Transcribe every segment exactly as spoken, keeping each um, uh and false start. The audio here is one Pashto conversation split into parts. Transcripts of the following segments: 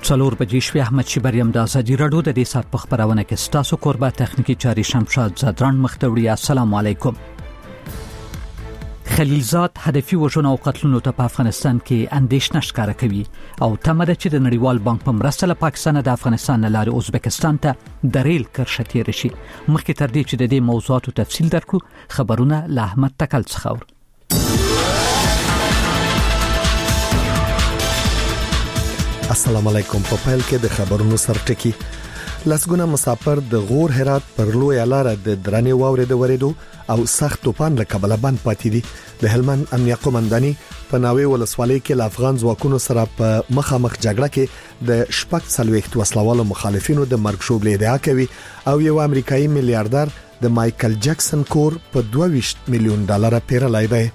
څلور بجې شوې. احمد شبریم د ازادي راډیو د دې سات په خبرونه کې ستاسو قربا تخنیکی چاري شمشاد زدران مختوړي. السلام علیکم. خلیلزاد هدفي وژنو او قتلونو ته په افغانستان کې اندېښنه ښکاره کوي او تمه ده چې د نړیوال بانک په مرسته له پاکستان د افغانستان نه لارې ازبکستان ته د ریل کرښه تیر شي. مخکې تر دې چې د دې موضوعاتو تفصیل درکړو، خبرونه له احمد تکل څخه اورو. السلام علیکم. په پیل کې د خبرونو سرټکی. لسګونه مسافر د غور هرات پر لوی لار د درنې واورې د وریدو او سخت طوفان له کبله بند پاتې دي. د هلمند امنیه قومنداني په ناوې ولسوالۍ کې له افغان ځواکونو سره په مخامخ جګړه کې د شپږ څلوېښت وسلوالو مخالفینو د مرګ شوبلې ادعا کوي او یو امریکایي میلیارډر د مایکل جکسن کور په دوه ویشت میلیون ډالر پیرلای دی.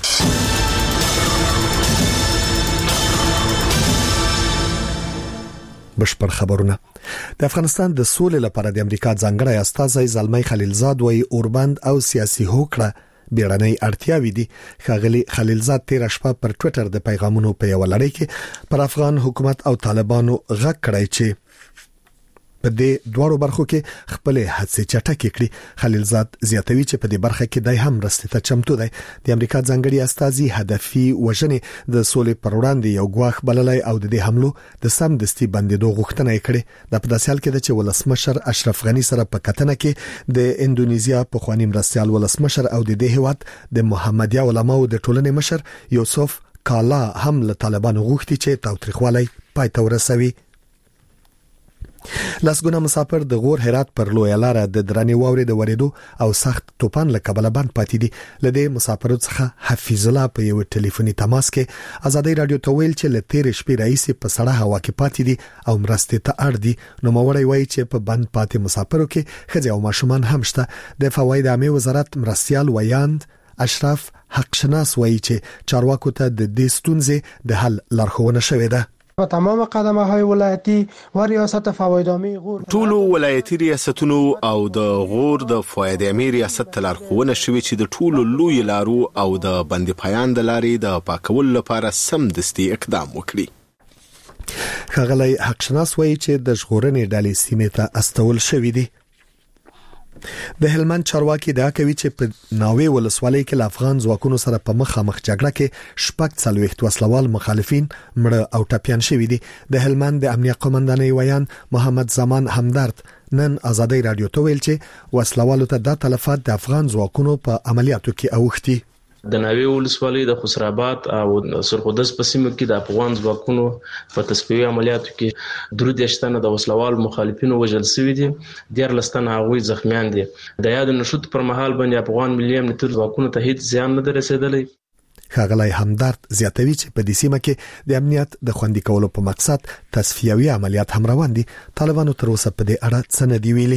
بشپړ خبرونه. د افغانستان د سولې لپاره د امریکا ځانګړی استازی زلمی خلیلزاد وایي اوربند او سیاسي هوکړه بیړنۍ اړتیاوي دي. ښاغلي خلیلزاد تیر شپه پر ټوئیټر د پیغامونو په یو لړۍ کې پر افغان حکومت او طالبانو غږ کړی چې په دې دوړو برخو کې خپل هڅې چټکې کړي. خلیلزاد زیاتوي چې په دې برخه کې دای هم رسټ ته چمتو دی. د امریکا ځانګړي استازي هدفي وژنې د سولې پر وړاندې یو غواخ بللای او د دې حملو د سم دستي بندیدو غوښتنه یې کړې. د پداسیال کې د ولسمشر اشرف غنی سره په کتنه کې د اندونیزیا په خواني مرستيال ولسمشر او د دې هیواد د محمدیه علماو د ټولنې مشر یوسف کالا هم له طالبانو غوښتي چې تاوتریخوالی پای ته ورسوي. لسګونه مسافر د غور هرات پر لوی لار د درنې واورې د وریدو او سخت طوفان له کبله بند پاتې دي. لدې مسافرو څخه حفیظ الله په یو ټلیفوني تماس کې ازادي رادیو ته ویل چې لتیر شپې رئیس په سړه هوا کې پاتې دي او مرستې ته اړ دي. نو موري وایي چې په بند پاتې مسافرو کې خځې او ماشومان هم شته. د فواید عامه وزارت مرستيال ویاند اشرف حقشناس وایي چې چارواکو ته د دې ستونزې د حل لارښوونه شوې ده. و تمام قدمه های ولایتی و ریاست فوایدامه غور ټولو ولایتي ریاستونو او د غور د فوایدامه ریاست تلارخونه شوي چې د ټولو لوی لارو او د بندي پایان د لارې د پاکول لپاره سم دستي اقدام وکړي. ښاغلی حقشناس وایي چې د ژغورنې ډلې سیمې ته استول شوې دي. د هلمند چارواکي دا کوي چې په ناوې ولسوالۍ کې له افغان ځواکونو سره په مخامخ جګړه کې شپږ څلوېښت وسلوال مخالفین مړه او ټپيان شوي دي. د هلمند د امنیه قومندانۍ ویان محمد زمان همدرد نن ازادي رادیو ته ویل چې وسلوالو ته د تلفات د افغان ځواکونو په عملیاتو کې اوښتي. د ناوې ولسوالۍ د خسراباد او سرخودس په سیمو کې د افغان ځواکونو په تصفیوي عملیاتو کې درود یشتنه د وسلوال مخالفینو وژل شوي دي. ډیر لستنه هغوی زخمیان دي. د یاد نشود پر مهال باندې افغان ملي امنیتي ځواکونو ته هیڅ زیان نه رسیدلی. ښاغلی همدرد زیاتوي چې په دې سیمه کې د امنیت د خوندي کولو په مقصد تصفیوي عملیات هم روان دي. طالبانو تر اوسه په دې اړه څه نه دی ویلي.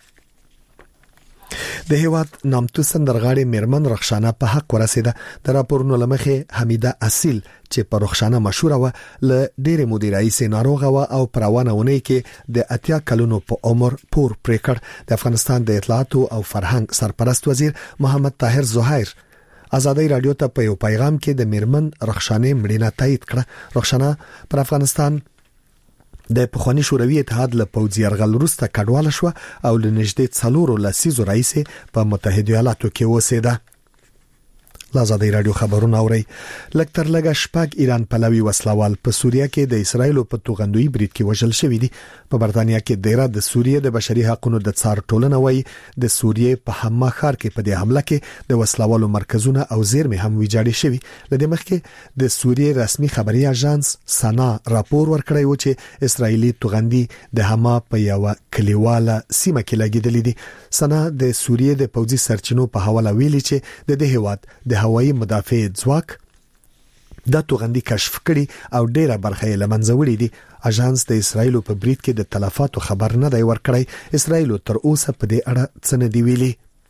د هیواد نامتو سندرغاړي میرمن رخشانه په حق ورسیده. د راپورونو لمخې حمیده اصیل چې په رخشانه مشهوره و ل ډېر مدیر رئیس ناروغه و او پروانهونه کې د اتیا کلونو په عمر پور پریکړ. د افغانستان د اطلاعات او فرهنګ سرپرست وزیر محمد طاهر زهیر ازادي رادیو ته په یو پیغام کې د میرمن رخشانه مړینه تایید کړه. رخشانه پر افغانستان د پخوانی شوروي اتحاد له پوځي یرغل وروسته کډواله شو او له نږدې څلورو لسیزو رئیس په متحده ایالاتو کې اوسېده. لازادي رادیو خبرونه اوري. لکتر لګه شپږ ایران پلوي وسلوال په سوریه کې د اسرایل په توغندوی برید کې وژل شوی دي. په برتانیا کې ډیره د سوریه د بشري حقوقو د څار ټولنه وایي د سوریه په حما ښار کې په دې حمله کې د وسلوالو مرکزونه او زیرمې هم ویجاړې شوي. لدې مخکې د سوریه رسمي خبري اژانس سنا راپور ورکړی و چې اسرایلی توغندي د حما په یو کلیواله سیمه کې لګیدلې دي. سنا د سوریه د پوځي سرچینو په حواله ویلي چې د دې هیواد د هوایي مدافع ځواک د توغندي کشف کړي او ډیره برخه یې لمنځه وړي دي. اژانس د اسرایل په برید کې د تلفاتو خبر نه دی ورکړی. اسرایل تر اوسه په دې اړه څه نه دی ویلي.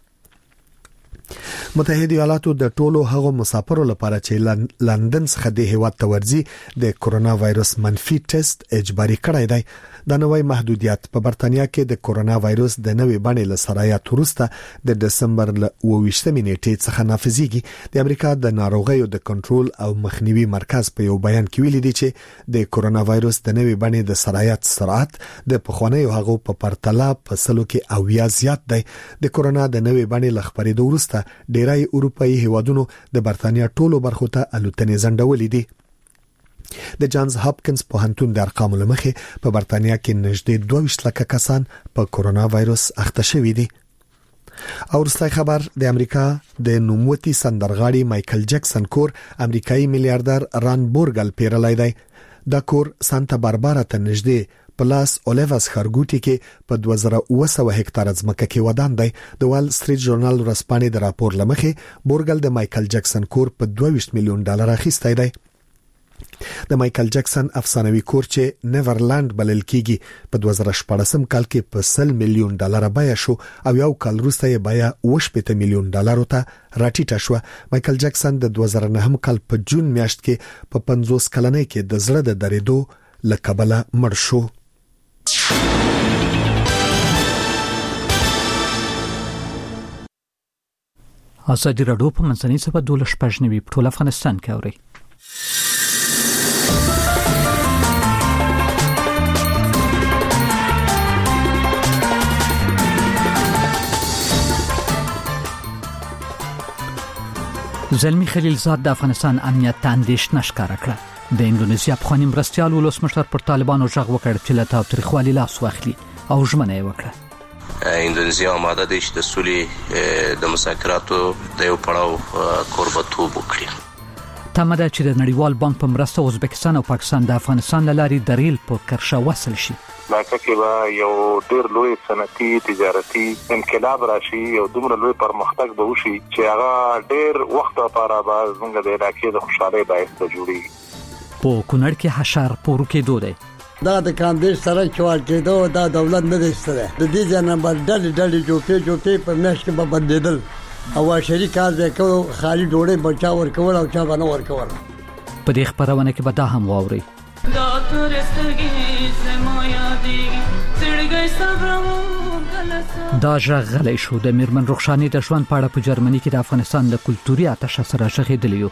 متحده ایالاتو د ټولو هغو مسافرو لپاره چې لندن څخه د هیواد ته ورځي د کرونا وایرس منفي ټیسټ اجباري کړی دی. د نوې محدودیت په برتانیا کې د کورونا وایروس د نوې بڼې له سرایت وروسته د دسمبر ل اوویشتمې نیټې څخه نافذیږي. د امریکا د ناروغیو د کنټرول او مخنیوي مرکز په یو بیان کې ویلي دی چې د کورونا وایروس د نوې بڼې د سرایت سرعت د پخوانیو هغو په پرتله په سلو کې اویا زیات دی. د کورونا د نوې بڼې ل خپرېدو وروسته ډیری اروپאי هیوادونو د برتانیا ټولو برخو ته الوتنې ځنډولې دي. د جانز هاپکینز پوهنتون د ارقامو لمخې په برتانیا کې نږدې دوه ویشت لکه کسان په کورونا وایروس اخته شوي دي. او وروستی خبر د امریکا د نوموتي سندرغاړي مایکل جکسن کور امریکایي میلیارډر ران بورګل پیرلای دی. دا کور سانتا باربارا ته نږدې پلاس اولیواس خرګوټي کې په دوه زره اوه سوه هکتار ځمکه کې ودان دی. د وال سټریټ ژورنال ورځپاڼې د راپور لمخې بورګل د مایکل جکسن کور په دوه ویشت میلیون ډالر اخیستی دی. د مایکل جکسن افسانوي کور چې نیورلند بلل کیږي په دوه زره شپږم کال کې په سل میلیون ډالر بیه شو او یو کال وروسته یې بیه اوه شپېته میلیون ډالر ته راټیټه شو. مایکل جکسن د دوه زره نهم کال په جون میاشت کې په پنځوس کلنۍ کې د زړه د درېدو له کبله مړ شو. ازادي راډیو په منځنۍ سبا دوله شپږ نوي په ټول افغانستان کې اوري. زلمی خلیلزاد د افغانستان امنیت ته اندېښنه ښکاره کړه. د اندونیزیا پخوانی مرستیال ولسمشر پر طالبانو غږ وکړ چې له تاوتریخوالي لاس واخلي او ژمنه یې وکړه. اندونیزیا آماده ده چې د سولې د مذاکراتو د یو پړاو کوربتوب وکړي. تمه ده چې د نړیوال بانک په مرسته ازبکستان او پاکستان د افغانستان له لارې د ریل په کرښه وصل شي. لکه کې به یو ډېر لوی صنعتي تجارتي انقلاب راشي او دومره لوی پرمختګ به وشي چې هغه ډېر وخت لپاره به زموږ د علاقې د خوشحالۍ باعث جوړیږي. په کونړ کې حشر پورو کېدو دی. دا د کاندیش سره چوال کېدو دا دولت نه دی ستره. د دې ځنه بل ډلې ډلې جوړې جوړې په میاشت کې به بدلیدل او شریک کار وکړو خالي ډوړې بچا ورکول او چا باندې ورکول. په دې خبرونه کې به دا هم واوري. دا ترستګي سمایا دی سړګي صبر دا ژغلې شو د میرمن رخشانی د ژوند په اړه په جرمني کې د افغانستان د کلتوري آتش سره شخېدلی.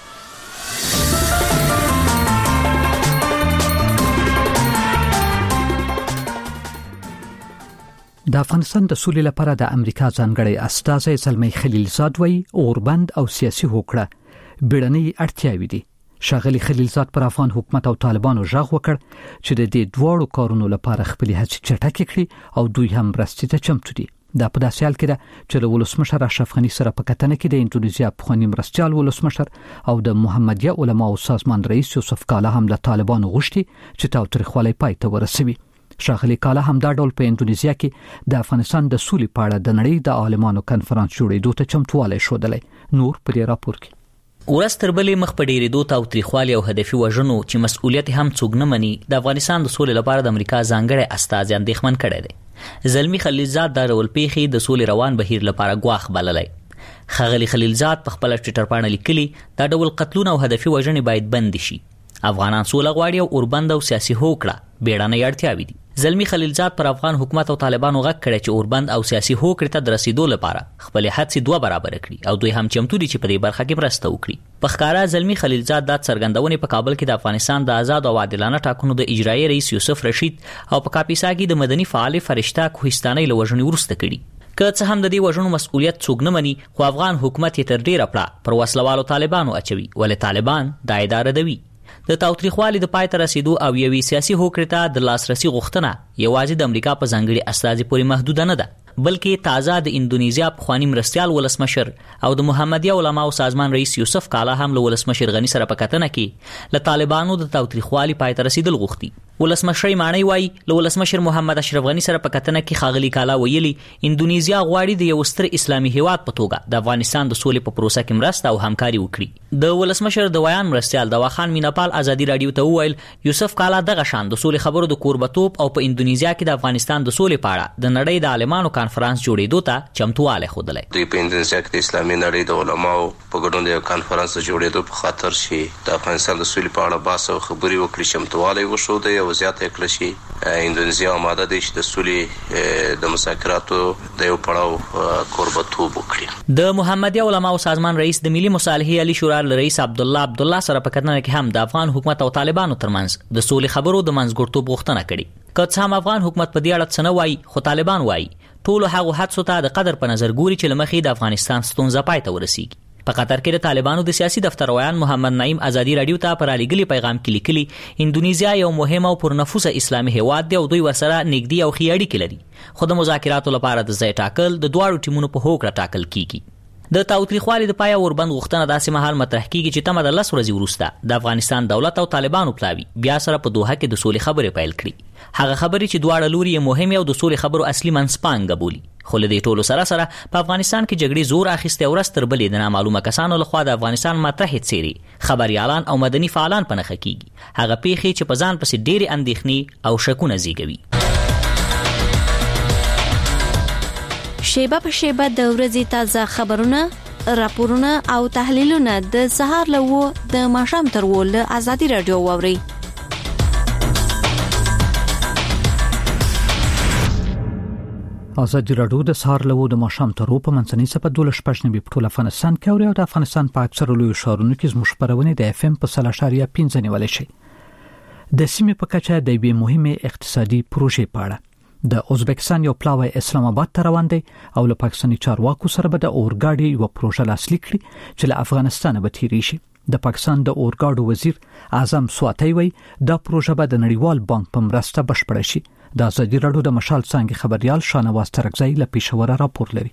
د افغانستان د سولې لپاره د امریکا ځانګړی استازی زلمی خلیلزاد وایي اوربند او سیاسي هوکړه بیړنۍ اړتیاوې دي. شاغلی خلیلزاد پر افغان حکومت او طالبانو غږ وکړ چې د دې دواړو کارونو لپاره خپل هڅې چټکې کړي او دوی هم مرستې ته چمتو دي. دا په داسې حال کې ده چې ولسمشر اشرف غنی سره په کتنه کې د اندونیزیا پخوانی مرستیال ولسمشر او د محمدیه علماو سازمان رئیس یوسف کالا هم د طالبانو غوښتي چې تاوتریخوالی پای ته ورسوي. شاغلی کالا هم دا ډول په اندونیزیا کې د افغانستان د سولې په اړه د نړۍ د عالمانو کنفرانس جوړېدو ته چمتوالی ښودلی. نور په دې راپور کې ورستر بلې مخ په ډېرېدو تاوتریخوالي او هدفي وژنو چې مسؤلیت هم څوک نه مني د افغانستان د سولې لپاره د امریکا ځانګړی استازی اندېښمن کړی دی. زلمی خلیلزاد د ډول پیښې د سولې روان بهیر لپاره ګواښ بللی. ښاغلي خلیلزاد په خپل ټویټر باندې لیکلي دا ډول قتلونه او هدفي وژنې باید بند شي. افغانان سوله غواړي او اوربند او سیاسي هوکړه بیړنۍ اړتیاوې دي. زلمی خلیلزاد پر افغان حکومت او طالبانو غږ کړی چې اوربند او سیاسي هوکړې ته د رسیدو لپاره خپل هڅې دوه برابر کړي او دوی هم چمتو دي چې په دې برخه کې مرسته وکړي. په ښکاره زلمی خلیلزاد د څرګندونې په کابل کې د افغانستان د آزاد او عادلانه ټاکنو د اجرایي رئیس یوسف رشید او په کاپیسا کې د مدني فعال فرشته کوهستاني له وژنې وروسته کړي. که څه هم د دې وژنو مسؤلیت څوک نه مني خو افغان حکومت یې تر ډیره پړه پر وسلوالو طالبانو اچوي ولې طالبان دا اداره دوي. د تاوتریخوالي د پای ته رسیدو او یوې سیاسي هوکړې ته د لاسرسي غوښتنه یوازې د امریکا په ځانګړي استازي پورې محدوده نه ده بلکې تازه د اندونیزیا پخوانی مرستیال ولسمشر او د محمدیه علماو سازمان رئیس یوسف کالا هم له ولسمشر غنی سره په کتنه کې له طالبانو د تاوتریخوالي پای ته رسیدل غوښتي. ولسمشر مانی وای له ولسمشر محمد اشرف غنی سره په کتنه کې خاغلی کالا ویلي اندونیزیا غواړي د یو ستر اسلامي هیواد په توګه د افغانستان د سولې په پروسه کې مرسته او همکاري وکړي. د ولسمشر د ویان مرستیال دواخان میناپال ازادي رادیو ته وویل یوسف کالا دغه شان د سولې خبرو د کوربتوب او په اندونیزیا کې د افغانستان د سولې په اړه د نړۍ د عالمانو کانفرنس جوړېدو ته چمتواله خوده. دوی په اندونیزیا کې د اسلامي نړۍ د علماو په ګډون د کانفرنس جوړېدو په خاطر شي د افغانستان د سولې په اړه بحث او خبري وکړي، چمتواله وښوده او زیاته کړی شي اندونیزیا آماده ده چې د سولې د مذاکراتو د یو پړاو کوربتوب وکړي. د محمدي علماو سازمان رئیس د ملي مصالحې علي شورا رئیس عبد الله عبد الله سره په کتنه کې هم د افغان حکومت او طالبانو ترمنځ د سولې خبرو د منځګړتوب غوښتنه کړې. که څه هم افغان حکومت په دې اړه څه نه وایي، خو طالبان وایي ټول هغه حادثو ته د قدر په نظر ګوري چې لمخې د افغانستان ستونزه پای ته ورسیږي. په قطر کې د طالبانو د سیاسي دفتر روان محمد نعیم ازادي رادیو ته پر علیګلی پیغام کې لیکلي اندونیزیا یو مهم او پرنفوذ اسلامي هیواد دی او دوی ورسره نږدې او ښې اړیکې لري، خو د مذاکراتو لپاره د ځای ټاکل د دواړو ټیمونو په هوکړه ټاکل کیږي. د تاوتریخوالي د پایا وربند غوښتنه داسې مهال مطرح کیږي چې تمه د لس ورځې وروسته د افغانستان دولت او طالبانو پلاوي بیا سره په دوحه کې د سولې خبرې پیل کړي. هغه خبرې چې دواړه لوري یې مهمه او د سولې خبرو اصلي منځپانګه بولي، خو له دې ټولو سره سره په افغانستان کې جګړې زور اخیسته او رستر بلې د نامعلومه کسانو لخوا د افغانستان متحد سيري خبريالان او مدني فعالان په نخښه کیږي، هغه پیښې چې په ځان پسې ډېری اندېښنې او شکونه زیږوي. شیبه په شیبه د ورځې تازه خبرونه، راپورونه او تحلیلونه د سهار له و د ماښام تر و له ازادي رادیو واوري. ازادي رادیو د سهار له و د ماښام تر و په منځنۍ سپه دوله شپږ نوي په ټول افغانستان کې او د افغانستان په اکثره لوی ښارونو کې زموږ خبرونه د اف ام په سل اشاریه پنځه نیولای شي. د سیمې په کچه د یوې مهمه اقتصادي پروژې په اړه د ازبکستان یو پلاوی اسلام آباد ته روان دی او له پاکستاني چارواکو سره به د اورګاډي یو پروژه لاسلیک کړي چې له افغانستان به تیری شي. د پاکستان د اورګاډو وزیر اعظم سواتی وی دا پروژه به د نړیوال بانک په مرسته بشپړه شي. د ازادي رادیو د مشال څنګه خبريال شانواز ترکزی له پېښور راپور لري.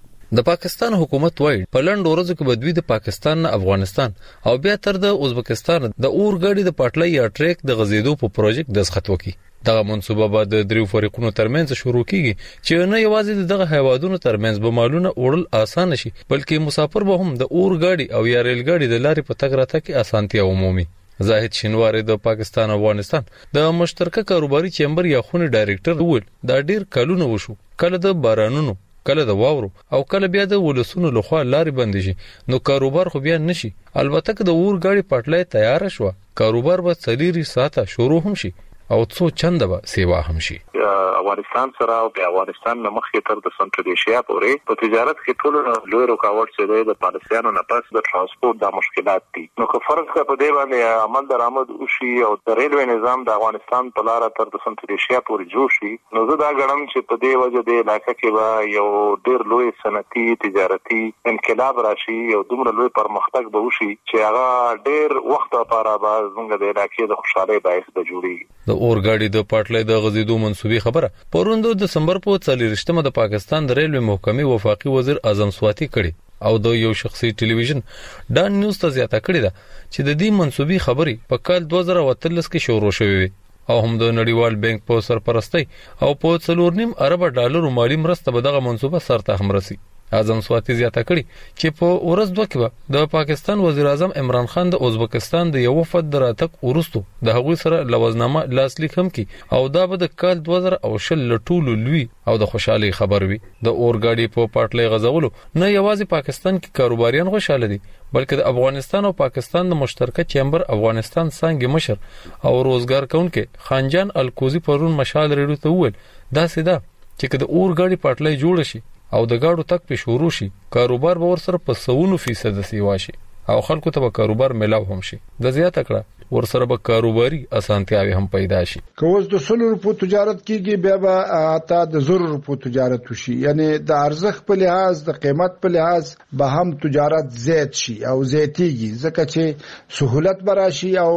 د پاکستان حکومت وایي په لند ورځو کې بدوی د پاکستان نه افغانستان او بیا تر د ازبکستان د اورګاډي د پټلۍ یا ټریک د غزیدو په پروژیکټ دسخط وکړي. دغه منصوبه به د دریو فریقونو ترمنځ شروع کیږي چې نه یوازې دغه هیوادونو ترمنځ به مالونه وړل آسان شي، بلکې مسافر به هم د اورګاډي او یا ریل ګاډي د لارې په تګ راتګ کې اسانتیا ومومي. زاهد شینواری د پاکستان او افغانستان د مشترکه کاروباري چیمبر یا خونې ډایریکټر وویل دا ډیر کلونه وشو، کله د بارانونو کله د واورو او کله بیا د ولسونو لخوا لارې بندې شي، نو کاروبار خو بیا نشي. البته که د اورګاډي پټلۍ تیار شوه کاروبار به څلوري ساعته شروع هم شي او څو چنده به سیوا هم شي. افغانستان سره او د افغانستان نه مخکې تر د سنټرل ایشیا پورې په تجارت کې ټول لوی رکاوټ چې د پالیسیانو نه پس د ترانسپورت د مشکلات دي. نو که فرض کړه په دې باندې عمل درآمد وشي او د ریلوی نظام د افغانستان په لار تر د سنټرل ایشیا پورې جوړ شي، نو زه دا غواړم چې په دې وجه د علاقې کې به یو ډېر لوی صنعتي تجارتي انقلاب راشي او دومره لوی پرمختګ به وشي چې هغه ډېر وخت لپاره به زموږ د علاقې د خوشحالۍ باعث به جوړي. د اورګاډي د پټلۍ د غزیدو منسوبي خبره پروند د دسمبر په څلورشتمه د پاکستان د ریلوی محکمې وفاقي وزیر اعظم سواتی کړي او د یو شخصي ټلویزیون ډان نیوز ته زیاته کړې ده چې د دې منسوبي خبري په کال دوه زره اتلس کې شروع شوې او هم د نړیوال بانک په سرپرستی او په څلور نیم ارب ډالر مالی مرسته به دغه منسوبه سرته هم رسي. اعظم سواتی زیاته کړي چې په ورځ دوه کې د پاکستان وزیر اعظم عمران خان د ازبکستان د یو وفد دراتک ورستو د هغوی سره لوزنامه لاسلیک هم کی او دا به د کال دوه زره او شل لټول لوی او د خوشحالي خبر وي. د اورګاډي په پټلۍ غزولو نه یوازې پاکستان کې کاروباریان خوشاله دي، بلکې د افغانستان او پاکستان د مشترکه چیمبر افغانستان څنګه مشر او روزګار کونکي خانجان الکوزی پرون مشال ریډیو ته وویل دا سیده چې د اورګاډي پټلۍ جوړ شي او د گاډو تک په شروع شي کاروبار به ورسره په سونو فیصد سیوا شي او خلکو ته به کاروبار ملاو هم شي. د زیاته کړه ورسره به کاروباري اسانتیاوي هم پیدا شي. که اوس د سلو روپو تجارت کیږي بیا به اته د زر روپو تجارت وشي، یعنی د ارزښت په لحاظ د قیمت په لحاظ به هم تجارت زیات شي او زیاتیږي، ځکه چې سہولت براشي او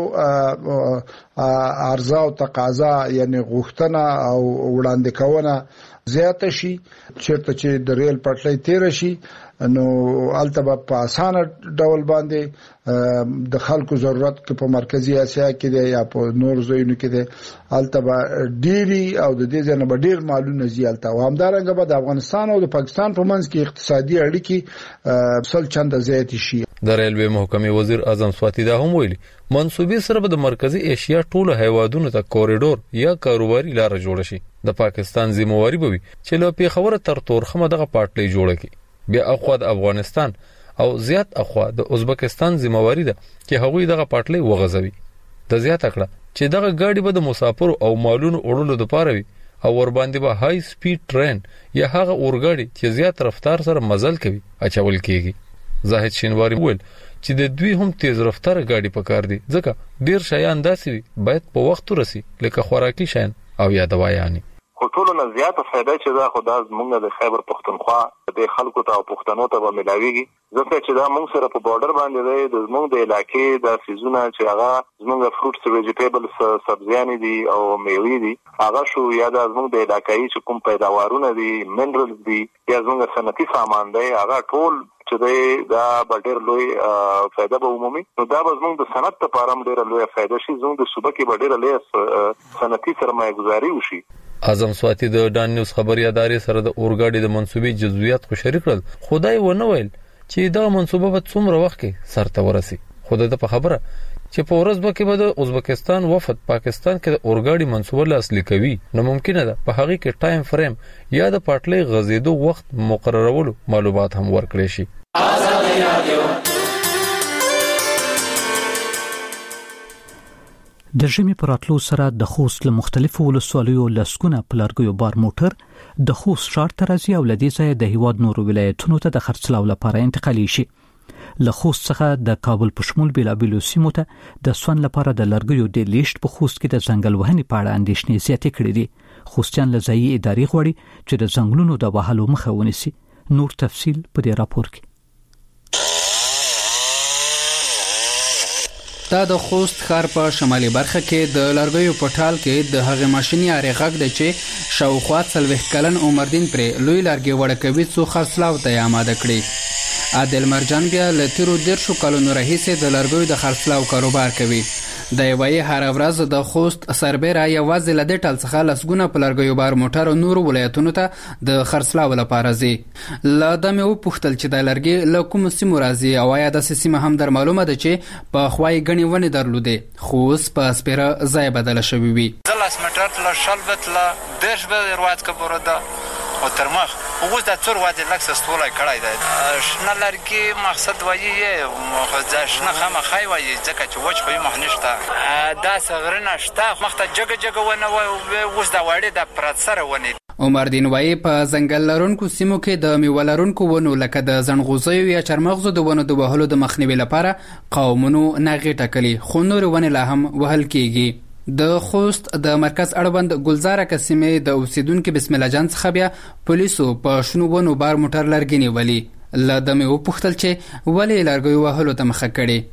عرضه او تقاضا یعنی غوښتنه او وړاندې کونه زیاته شي. چیرته چې د ریل پټلۍ تیر شي نو البته په اسانه ډول باندې د خلکو ضرورت کې په مرکزی اسیا کې دی یا په نور ځایونو کې دی البته ډيري او د دې ځنه به ډیر مالونه زیالته او همدارنګه به د افغانستان او د پاکستان په منځ کې اقتصادي اړیکې سل چنده زیات شي. د ریلوی محکمې وزیر اعظم سواتی دا هم ویلي منسوبي سره به د مرکزی ایشیا ټول هیوادونو ته کوریډور یا کاروباري لار جوړ شي. د پاکستان ذمہواری به وي چې له پیښور تر تورخمه دغه پارټي جوړه کړي. بیا اخوا د افغانستان او زیات اخوا د ازبکستان ذمہواری ده چې هغوی دغه پارټي وغځوي. د زیات کړه چې دغه گاډي به د مسافرو او مالونو وړلو لپاره وي او ور باندې به های سپیډ ټرین یا هغه اورګاډي چې زیات رفتار سره مزل کوي اچول کیږي. زاهد شینواری وویل چې د دوی هم تیز رفتار گاډي پکار دي ځکه ډیر شیان داسي باید په وخت ورسي لکه خوراکي شیان او یا دوايانې. خو ټولو نه زیاته فایده چې دا خو دا زمونږ د خیبر پښتونخوا د خلکو ته او پښتنو ته به ملاويږي ځکه چې دا موږ سره په بارډر باندې دی د زمونږ د علاقې د سیزونه چې هغه زمونږ فروټس ویجیټیبلز سبزیانې دي او میوې دي هغه شو یا د زمونږ د علاقې چې کوم پیداوارونه دي منرالز دي یا زمونږ صنعتي سامان دی هغه ټول چې دا ډېر لوی فائدہ به عمومي نو دا به زموږ د صنعت لپاره هم ډېر لوی فائدہ شي زموږ د صوبه کې به ډېر لوی صنعتي سرمایه گذاري وشي. اعظم سواتی د ډان نیوز خبري ادارې سره د اورګاډي د منسوبي جزئیات خو شریک کړل. خدای ونه ویل چې دا منسوبه به څومره وخت کې سرته ورسي. خدای ته په خبره چې په ورځ به کې به د ازبکستان وفد پاکستان کې د اورګاډي منسوبه لاس لیکوي نو ممکنه ده په هغه کې ټایم فریم یا د پټلۍ غزیدو وخت مقررولو معلومات هم ورکړي شي. د ژمي پر راتلو سره د خوست له مختلفو ولسوالیو لسګونه پلارګیو بار موټر د خوست ښار ته راځي او لدې ځای د هیواد نورو ولایتونو ته د خرڅلاو لپاره انتقالي شي. له خوست څخه د کابل په شمول بیلابیلو سیمو ته د سون لپاره د لرګیو د لیشت په خوست کې د ځنګل وهنې په اړه اندېښنې زیاتې کړې دي. خوستیان له ځایي ادارې غواړي چې د ځنګلونو د وهلو مخه ونیسي. نور تفصیل په دې راپور کې. دا د خوست ښار په شمالي برخه کې د لرګیو په ټال کې د هغه ماشيني اړې غږ دی چې شاوخوا څلوېښت کلن عمردین پرې لوی لرګي وړه کوي څو خرڅلاو ته آماده کړي. عادل مرجان بیا له تیرو دیرشو کلونو راهیسې د لرګیو د خرڅلاو کاروبار کوي. د یوې هر ورځ د خوست سربېره یوازې له دې ټال څخه لسګونه په لرګیو بار موټر نورو ولایتونو ته د خرڅلاو لپاره ځي. له ده مې وپوښتل چې د لرګي له کومو سیمو راځي او آیا داسې سیمه هم در معلومه ده چې په خوا یې ګڼې ونې درلودې خو اوس په سپېره ځای بدله شوي وي. زه لس مټر له شل بت له دېرش به روایت که بروده او تر مخ اوس دا څور واده لکه ستوله کړای دی شنه لرګي مقصد وایي خو دا شنه خامخای وایي ځکه چې وچ خو یې مخ نشته دا صغرونه شته مخ ته جګه جګه ونه وایي اوس دا وړې د پرات سره ونې. عمردین وایي په ځنګل لرونکو سیمو کې د میوه لرونکو ونو لکه د زنغوزیو یا چرمغزو د ونو د وهلو د مخنیوي لپاره قومونو نغې ټاکلي خو نورې ونې لا هم وهل کیږي. د خوست د مرکز اړوند ګلزاره قسمې د اوسیدونکو بسم الله جان څخه بیا پولیسو په شنو ونو بار موټر لرګي نیولي. له ده مې وپوښتل چې ولې لرګیو وهلو ته مخه کړې.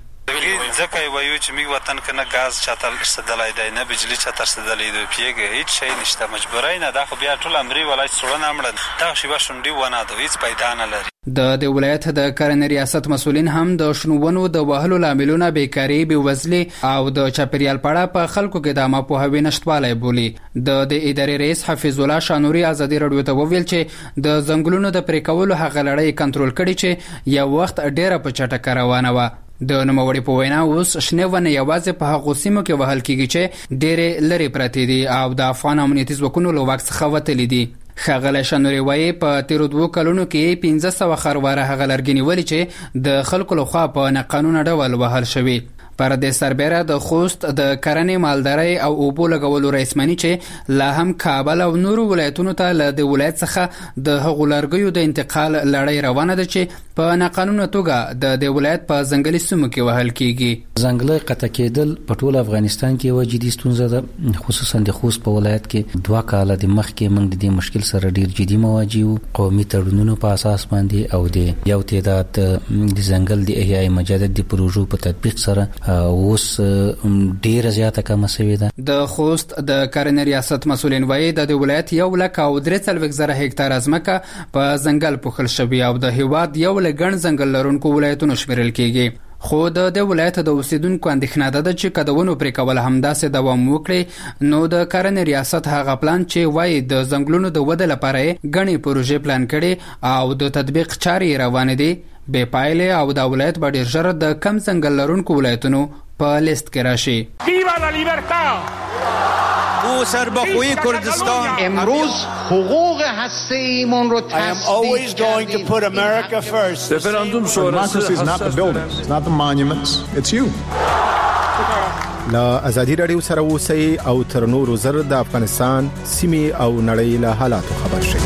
ځکه یې وایو چې موږ وطن کې نه ګاز چاته رسېدلی دی نه بجلي چاته رسېدلی دی پوهېږې هېڅ شی نشته مجبورۍ نه دا خو بیا ټول امري ولایت سوړه مړه دغه شیبه شونډي ونه ده هېڅ پیدا نه لري. د دې ولایت د کرنې ریاست مسؤلین هم د شنو ونو د وهلو لاملونه بیکاري بېوزلي او د چاپیریال په اړه په خلکو کې د عامه پوهاوي نشتوالی بولي. د دې ادارې رئیس حفیظ الله شانوري ازادي راډیو ته وویل چې د ځنګلونو د پرې کولو هغه لړۍ کنټرول کړي چې یو وخت ډېره په چټکه روانه وه. د نوموړي په وینا اوس شنې ونې یوازې په هغو سیمو کې وهل کیږي چې ډېرې لرې پرتې دي او د افغان امنیتي ځواکونو له واک څخه وتلي دي. ښاغلی شانوري وایي په تیرو دوو کلونو کې پنځه سوه خرواره هغه لرګي نیولي چې د خلکو لخوا په ناقانونه ډول وهل شوي. پر دې سربېره د خوست د کرنې مالدارۍ او اوبو لګولو رئیس مني چې لا هم کابل او نورو ولایتونو ته له د ولایت څخه د هغو لرګیو د انتقال لړۍ روانه ده چې په ناقانونه توګه د د ولایت په ځنګلي سیمو کې وهل کیږي. ځنګلي قطع کېدل په ټول افغانستان کې یوه جدي ستونزه ده خصوصا د خوست په ولایت کې دوه کاله د مخکې موږ د دې مشکل سره ډیر جدي مواجه یو. قومي تړونونو په اساس باندې او د یو تعداد د ځنګل د احیای مجدد د پروژو په تطبیق سره اوس ډیره زیاته کمه شوې ده. د خوست د کرنې ریاست مسؤلین وایي د ولایت یو لک او درې څلوېښت زره هکتار ځمکه په ځنګل پوښل شوې او د هیواد یو له ګڼ ځنګل لرونکو ولایتونو شمیرل کیږي. خو د دې ولایت د اوسیدونکو اندېښنه ده چې که د ونو پرې کول همداسې دوام وکړي نو د کرنې ریاست هغه پلان چې وایي د ځنګلونو د وده لپاره یې ګڼې پروژې پلان کړي او د تطبیق چارې روانې دي بې پایلې او د ولایت به ډېر ژر د کم ځنګل لرونکو ولایتونو په لیست کې راشي. او سربخوی کردستان. امروز حقوق هسته ایمون رو تصدیق کردیم. رفراندوم شورای is not the buildings, it's not the monuments, it's you. لا ازادي رادیو سره اوسئ او تر نورو زر د افغانستان سیمه او نړۍ له حالاتو خبر شي.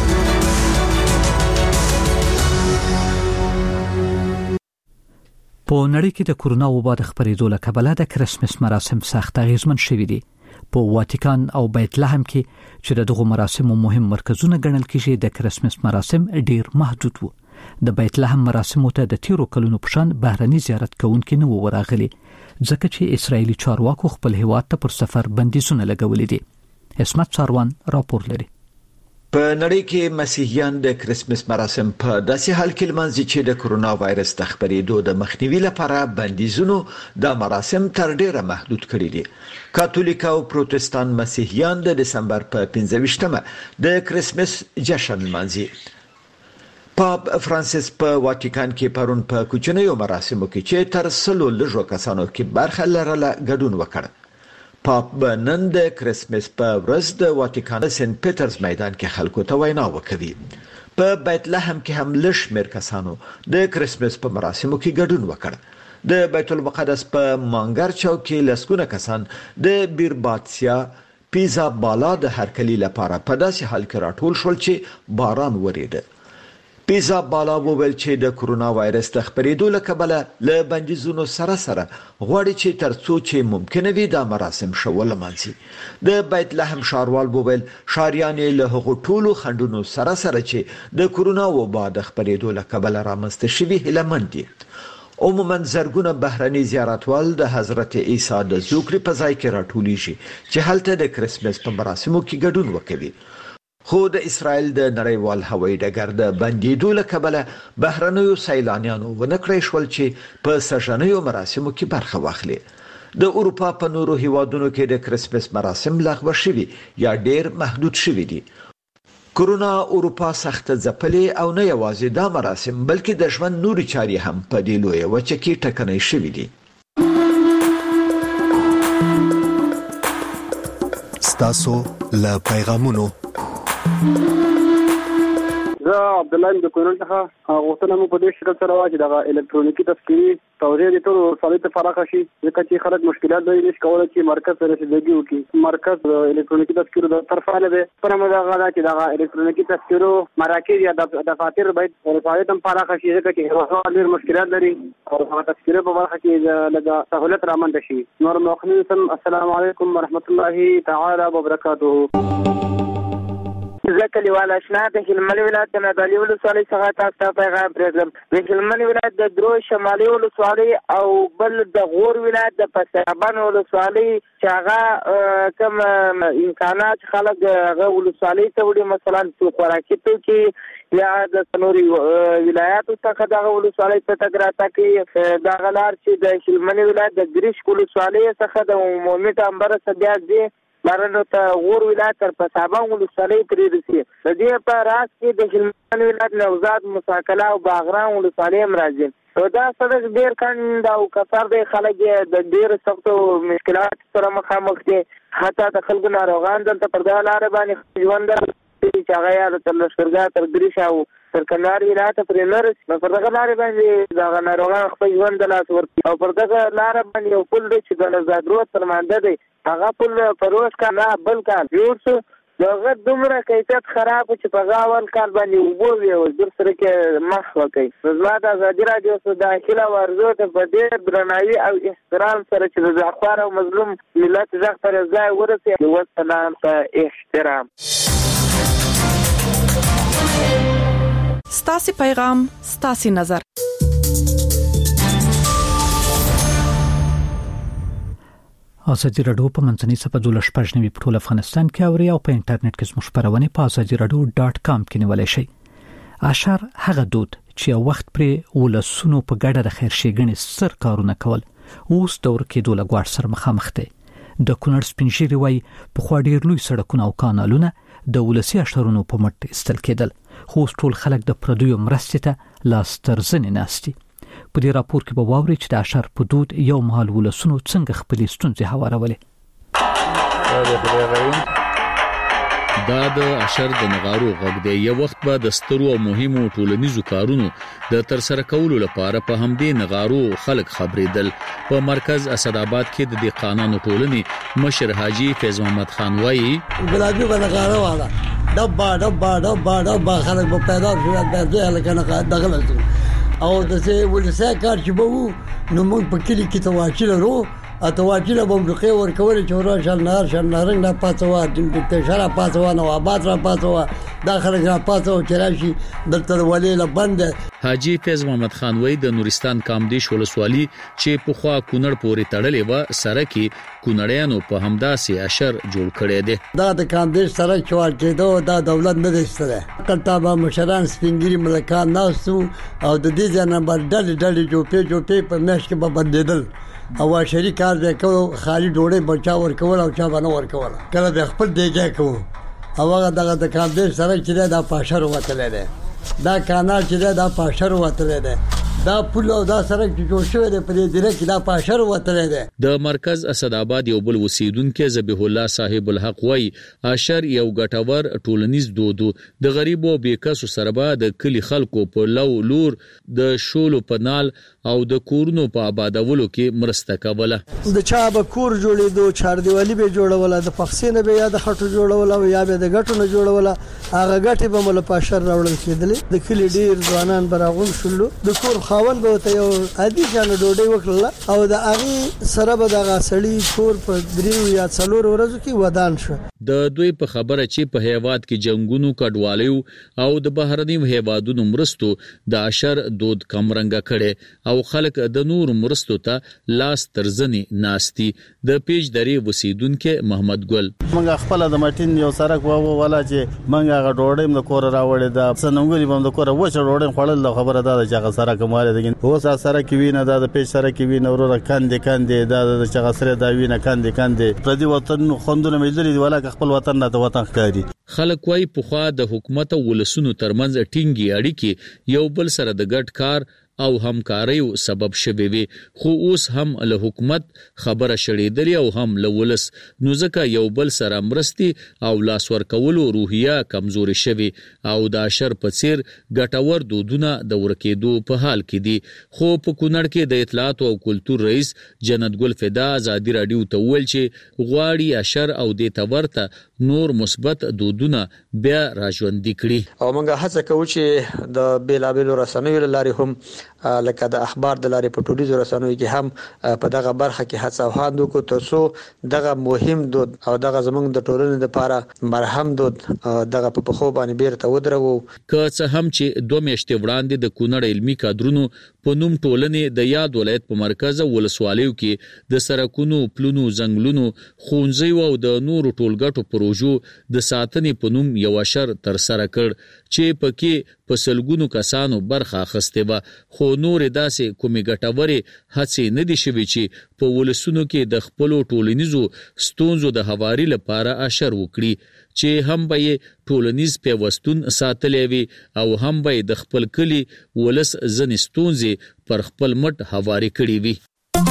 په نړۍ کې د کورونا وبا د خبرېدو له کبله د کرسمس مراسم سخت اغیزمن شوي دي. په واتیکان او بیت لحم کې چې دغه مراسمو مهم مرکزونه ګڼل کېږي د کرسمس مراسم ډیر محدود وو. د بیت لحم مراسمو ته د تیرو کلونو په شان بهرني زیارت کوونکي نه ورغلي ځکه چې اسرایلی چارواکو خپل هیواد ته پر سفر بندیزونه لګولې دي. اسمت ساروان راپور لري. په نړۍ کې مسیحیان د کرسمس مراسم په داسې حال کې لمانځي چې د کورونا وایرس د خپرېدو د مخنیوي لپاره بندیزونو د مراسم تر ډیره محدود کړي دي. کاتولیک او پروتستان مسیحیان د دسمبر په پنځه ویشتمه د کرسمس جشن لمانځي. پاپ فرانسیس په واتیکان کې پرون په کوچنیو مراسمو کې چې تر سلو لږو کسانو کې برخه لرله ګډون وکړ. پاپ نن د کرسمس په ورځ د واتیکان سنت پیټرز میدان کې خلکو ته وینا وکړي. په بیت لحم کې هم لږ شمېر کسانو د کرسمس په مراسمو کې ګډون وکړ. د بیت المقدس په مانګر چوک کې لسګونه کسان د بیرباتسیا پیزا بالا د هرکلي لپاره په داسې حال کې راټول شول چې باران وریده. پیزا بالا وویل چې د کورونا وایرس د خپرېدو له کبله له بندیزونو سره سره غواړي چې ترڅو چې ممکنه وي دا مراسم شول لمانځي. د بیت لحم ښاروال وویل ښاریان له هغو ټولو خنډونو سره سره چې د کورونا وبا د خپرېدو له کبله رامنځته شوي هیلهمند دي. عموما زرګونه بهرني زیارتوال د حضرت عیسی د زوکړې په ځای کې راټولیږي چې هلته د کرسمس په مراسمو کې ګډون وکړي. خو د اسرائیل د نړیوال هوایي ډګر د بندیدو له کبله بهرنیو سیلانیانو ونکړی شول چې په سږنیو مراسمو کې برخه واخلي. د اروپا په نورو هیوادونو کې د کرسمس مراسم لغوه شوي یا ډیر محدود شوي دي. کورونا اروپا سخت ځپلې او نه یوازې دا مراسم بلکې د ژوند نوري چارې هم په دې لویه وچه کې ټکنۍ شوي دي. ستاسو له پیغامونو زه عبد الله د کونړ څخه غوښتنه مو په دې شکل سره واچي د الکترونیکي تذکرې توزیع د ټولو ولسوالیو ته پراخه شي ځکه چې خلک مشکلات لري نشي کولی چې مرکز سره رسیدګي وکړي. مرکز د الکترونیکي تذکرو د طرفه ده پر موږ دا چې د الکترونیکي تذکرو مراکز یا د دفاتر باید ولسوالیو ته پراخه شي ځکه چې هغه ډېر مشکلات لري او هغه تذکرې په برخه کې لږه سهولت رامنځته شي. نور مخنی سم السلام علیکم ورحمت الله تعالی وبرکاته. زه کلیوال اشنا د هلمند ولایت د نادعلي ولسوالۍ څخه تاسو ته پیغام پرېږدم. د هلمند ولایت د درو شمالي ولسوالۍ او بل د غور ولایت د پسابان ولسوالۍ چې هغه کوم امکانات خلک هغه ولسوالۍ ته وړي مثلا خوراکي توکي یا د نوري ولایاتو څخه دغه ولسوالۍ ته تګ راتګ کوي. دغه لار چې د هلمند ولایت د ګریش ولسوالۍ څخه د عمومي ټامبر څخه بیا ځي بارنو ته غور ولایت تر پسابان ولسوالۍ پرې رسي. د دې په راس کې د هلمند ولایت نوزاد مساکله او باغران ولسوالۍ هم راځي. دا سړک ډېر کند او کثر دی. خلک د ډېر سختو مشکلات سره مخامخ دي. حتی د خلکو ناروغان دلته پر دغه لارې باندې ژوند چې هغه یا تر لښکرګاه تر ګریش او تر کندهار ولایت پرې نه رسي. نو پر دغه لارې باندې دغه ناروغان خپل ژوند د لاس ورکوي او پر دغه لاره باندې یو پل دی چې د نوزاد روډ تر مانده دی. هغه پل پروس کال نه بل کال جوړ شو. دغه دومره کیفیت خراب چې په هغه اول کال باندې اوبه وي او در سره کې مخ وکړي. زما د ازادي راډیو څخه داخله ورزو ته په ډېر درناوي او احترام سره چې د زعفر او مظلوم ملت ځخ پر ځای ورسي او سلام په احترام. ستاسو پیغام ستاسو نظر. ازادي راډیو په منځنۍ صفحه د لښپژنوي په ټول افغانستان کې اوري او په انټرنیټ کې زموږ خبرونه په ازادي راډیو ډاټ کام کې نیولای شئ. اشعار هغه دود چې یو وخت پرې ولسونو په ګډه د خیر ښېګڼې ستر کارونه کول اوس دور کې د لګوړ سره مخامخ دي. د کونړ سپینږیري وایي پخوا ډېر لوی سړکونه او کانالونه د ولسي اشترونو په مټ ایستل کېدل خو اوس ټول خلک د پردیو مرستې ته لاس تر زنې ناستي. په دې راپور کې به واوري چې د اشعار په دود یو مهال ولسونو څنګه خپلې ستونزې هوارولې. دا د اشر د نغارو غږ دی. یو وخت به د سترو او مهمو ټولنیزو کارونو د ترسره کولو لپاره په همدې نغارو خلک خبرېدل. په مرکز اسداباد کې د دهقانانو ټولنې مشر حاجی فیض محمد خان وایي ګلابي بنغاره والا ډبا ډبا ډبا ډبا خلک په پیدا شو د دې لکه دغه او د څه ولسه کار چې وو نو موږ په کلی کې تواچل ورو اتواجله بمبلقي ورکول چې ورا شل نهر شل نهرنګ د پاتوا د شرا پاتوا نو آباد را پاتوا داخله را پاتوا چې راشي دلته ولې لبند. حاجی فیض محمد خان وای د نورستان کامدیش ولسوالي چې په خوا کونړ پورې تړلې و سره کې کونړیانو په همداسې اشر جوړ کړی دی. دا د کامدیش سره چوال کېدو دا دولت نه دستره کلتابه مشران سپینګری ملکان ناسو او د دې ځای نمبر ډل ډل جوپې جوپې په مېش کې به بدلیدل او شریک کار به کو خالی ډوړې بچا ور کول او چا باندې ور کول کله به خپل دیګه کو او هغه دغه د کامدیش سره چې دا پاشر وتلې ده دا کانال چې دا پاشر وتلې ده دا پول او دا سره چې جوړ شوی دی په دې ډیره کې دا پاشر وتلې ده. د مرکز اسداباد یو بل وسیدونکو ذبیح الله صاحب الحق وای اشر یو ګټور ټولنیز دودو د غریبو بیکسو سره به د کلی خلکو په لو لور د شولو پنال او د کورونو په آبادولو کې مرسته کوله. د چا به کور جوړېدو چاردیوالي به جوړوله د پخسینه به یا د خټو جوړوله او یا به د غټو نه جوړوله هغه غټي به مل پاشر راوړل کېدل. د کلی ډیر ځوانان براغون شلو د کور خاون به ته یو عادي ځان ډوډۍ وکړه او د هغه سره به د غسړی کور په دریو یا څلور ورځو کې ودان شو. د دوی په خبره چې په هیواد کې جنگونو کډوالیو او د بهرنیو هیوادونو مرستو د اشر دود کم رنګه کړي او خلک د نور مرستو ته لاس ترزنی ناشتي. د پیج درې وسیدونکو محمد ګل موږ خپل د مټین یو سرک وو ولا چې موږ هغه ډوډۍ د کور راوړې د سنونګري بم د کور وچه ډوډۍ خړل د خبره ده چې هغه سرک ماره دي اوس سره کې وینه د پیج سره کې وینه ورو کاندې کاندې د چې سره دا وینه کاندې کاندې پر دې وطن خوندونه ملي ولا خپل وطن نه د وطن ښکاری. خلک وايي په خوا د حکومت او ولسونو ترمنځ ټینګي اړیکې یو بل سره د ګډ کار او همکاریو سبب شوي وي خو اوس هم له حکومت خبره شړېدلې او هم له ولس نو ځکه یو بل سره مرستي او لاس ورکولو روحیه کمزوري شوي او د اشر په څیر ګټور دودونه د ورکېدو په حال کې دي. خو په کونړ کې د اطلاعات او کلتور رئیس جنت ګل فدا ازادي رادیو ته ویل چې غواړي اشر او د تورته نور مثبت دودونه بیا راژوندي کړي. او موږ هڅه کوو چې د بیلابیلو رسنیو لارې هم لکه د اخبار د لارې په ټولنیزو رسنیو کې هم په دغه برخه کې هڅه وهاند وکړو ترڅو دغه مهم دود او دغه زمونږ د ټولنې لپاره مرهم دود دغه په پخو باندې بیرته ودرو. که څه هم چې دوه میاشتې وړاندې د کونړ علمي کادرونو په نوم ټولنې د یاد ولایت په مرکز ولسوالیو کې د سرکونو پلونو زنګلونو خونځي او د نورو ټولګټو پروژو د ساتنې په نوم یو اشر تر سره کړ چې پکې په سلګونو کسانو برخه اخیسته و خو نور داسې کومې ګټورې هڅې نه دي شوي چې په ولسونو کې د خپل ټولنیزو ستونزو د هواري لپاره اشر وکړي چې هم به ټولنیز پیوستون ساتلې وي او هم به د خپل کلی ولس ځنې ستونزې پر خپل مټ هواري کړي وي.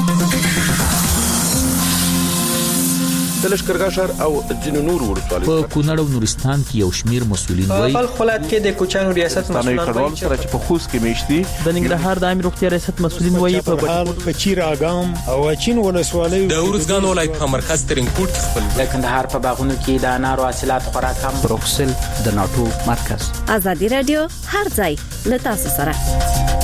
د لشکرګاه او ځینو نور ورسوالۍ په کونړ او نورستان کې یو شمیر مسولین وایي په خپلات کې د کوچانو ریاست مسولان وایي چې په خوست کې میشتي د ننګرهار د عامه روغتیا ریاست مسولین وایي په بهار په چیراګام او چین ولسوالۍ د ورزګان ولایت په مرکز ترینکوټ خپل د کندهار په باغونو کې د انارو حاصلات خورا کم بروکسل د ناتو مرکز. ازادي رادیو هر ځای له تاسو سره.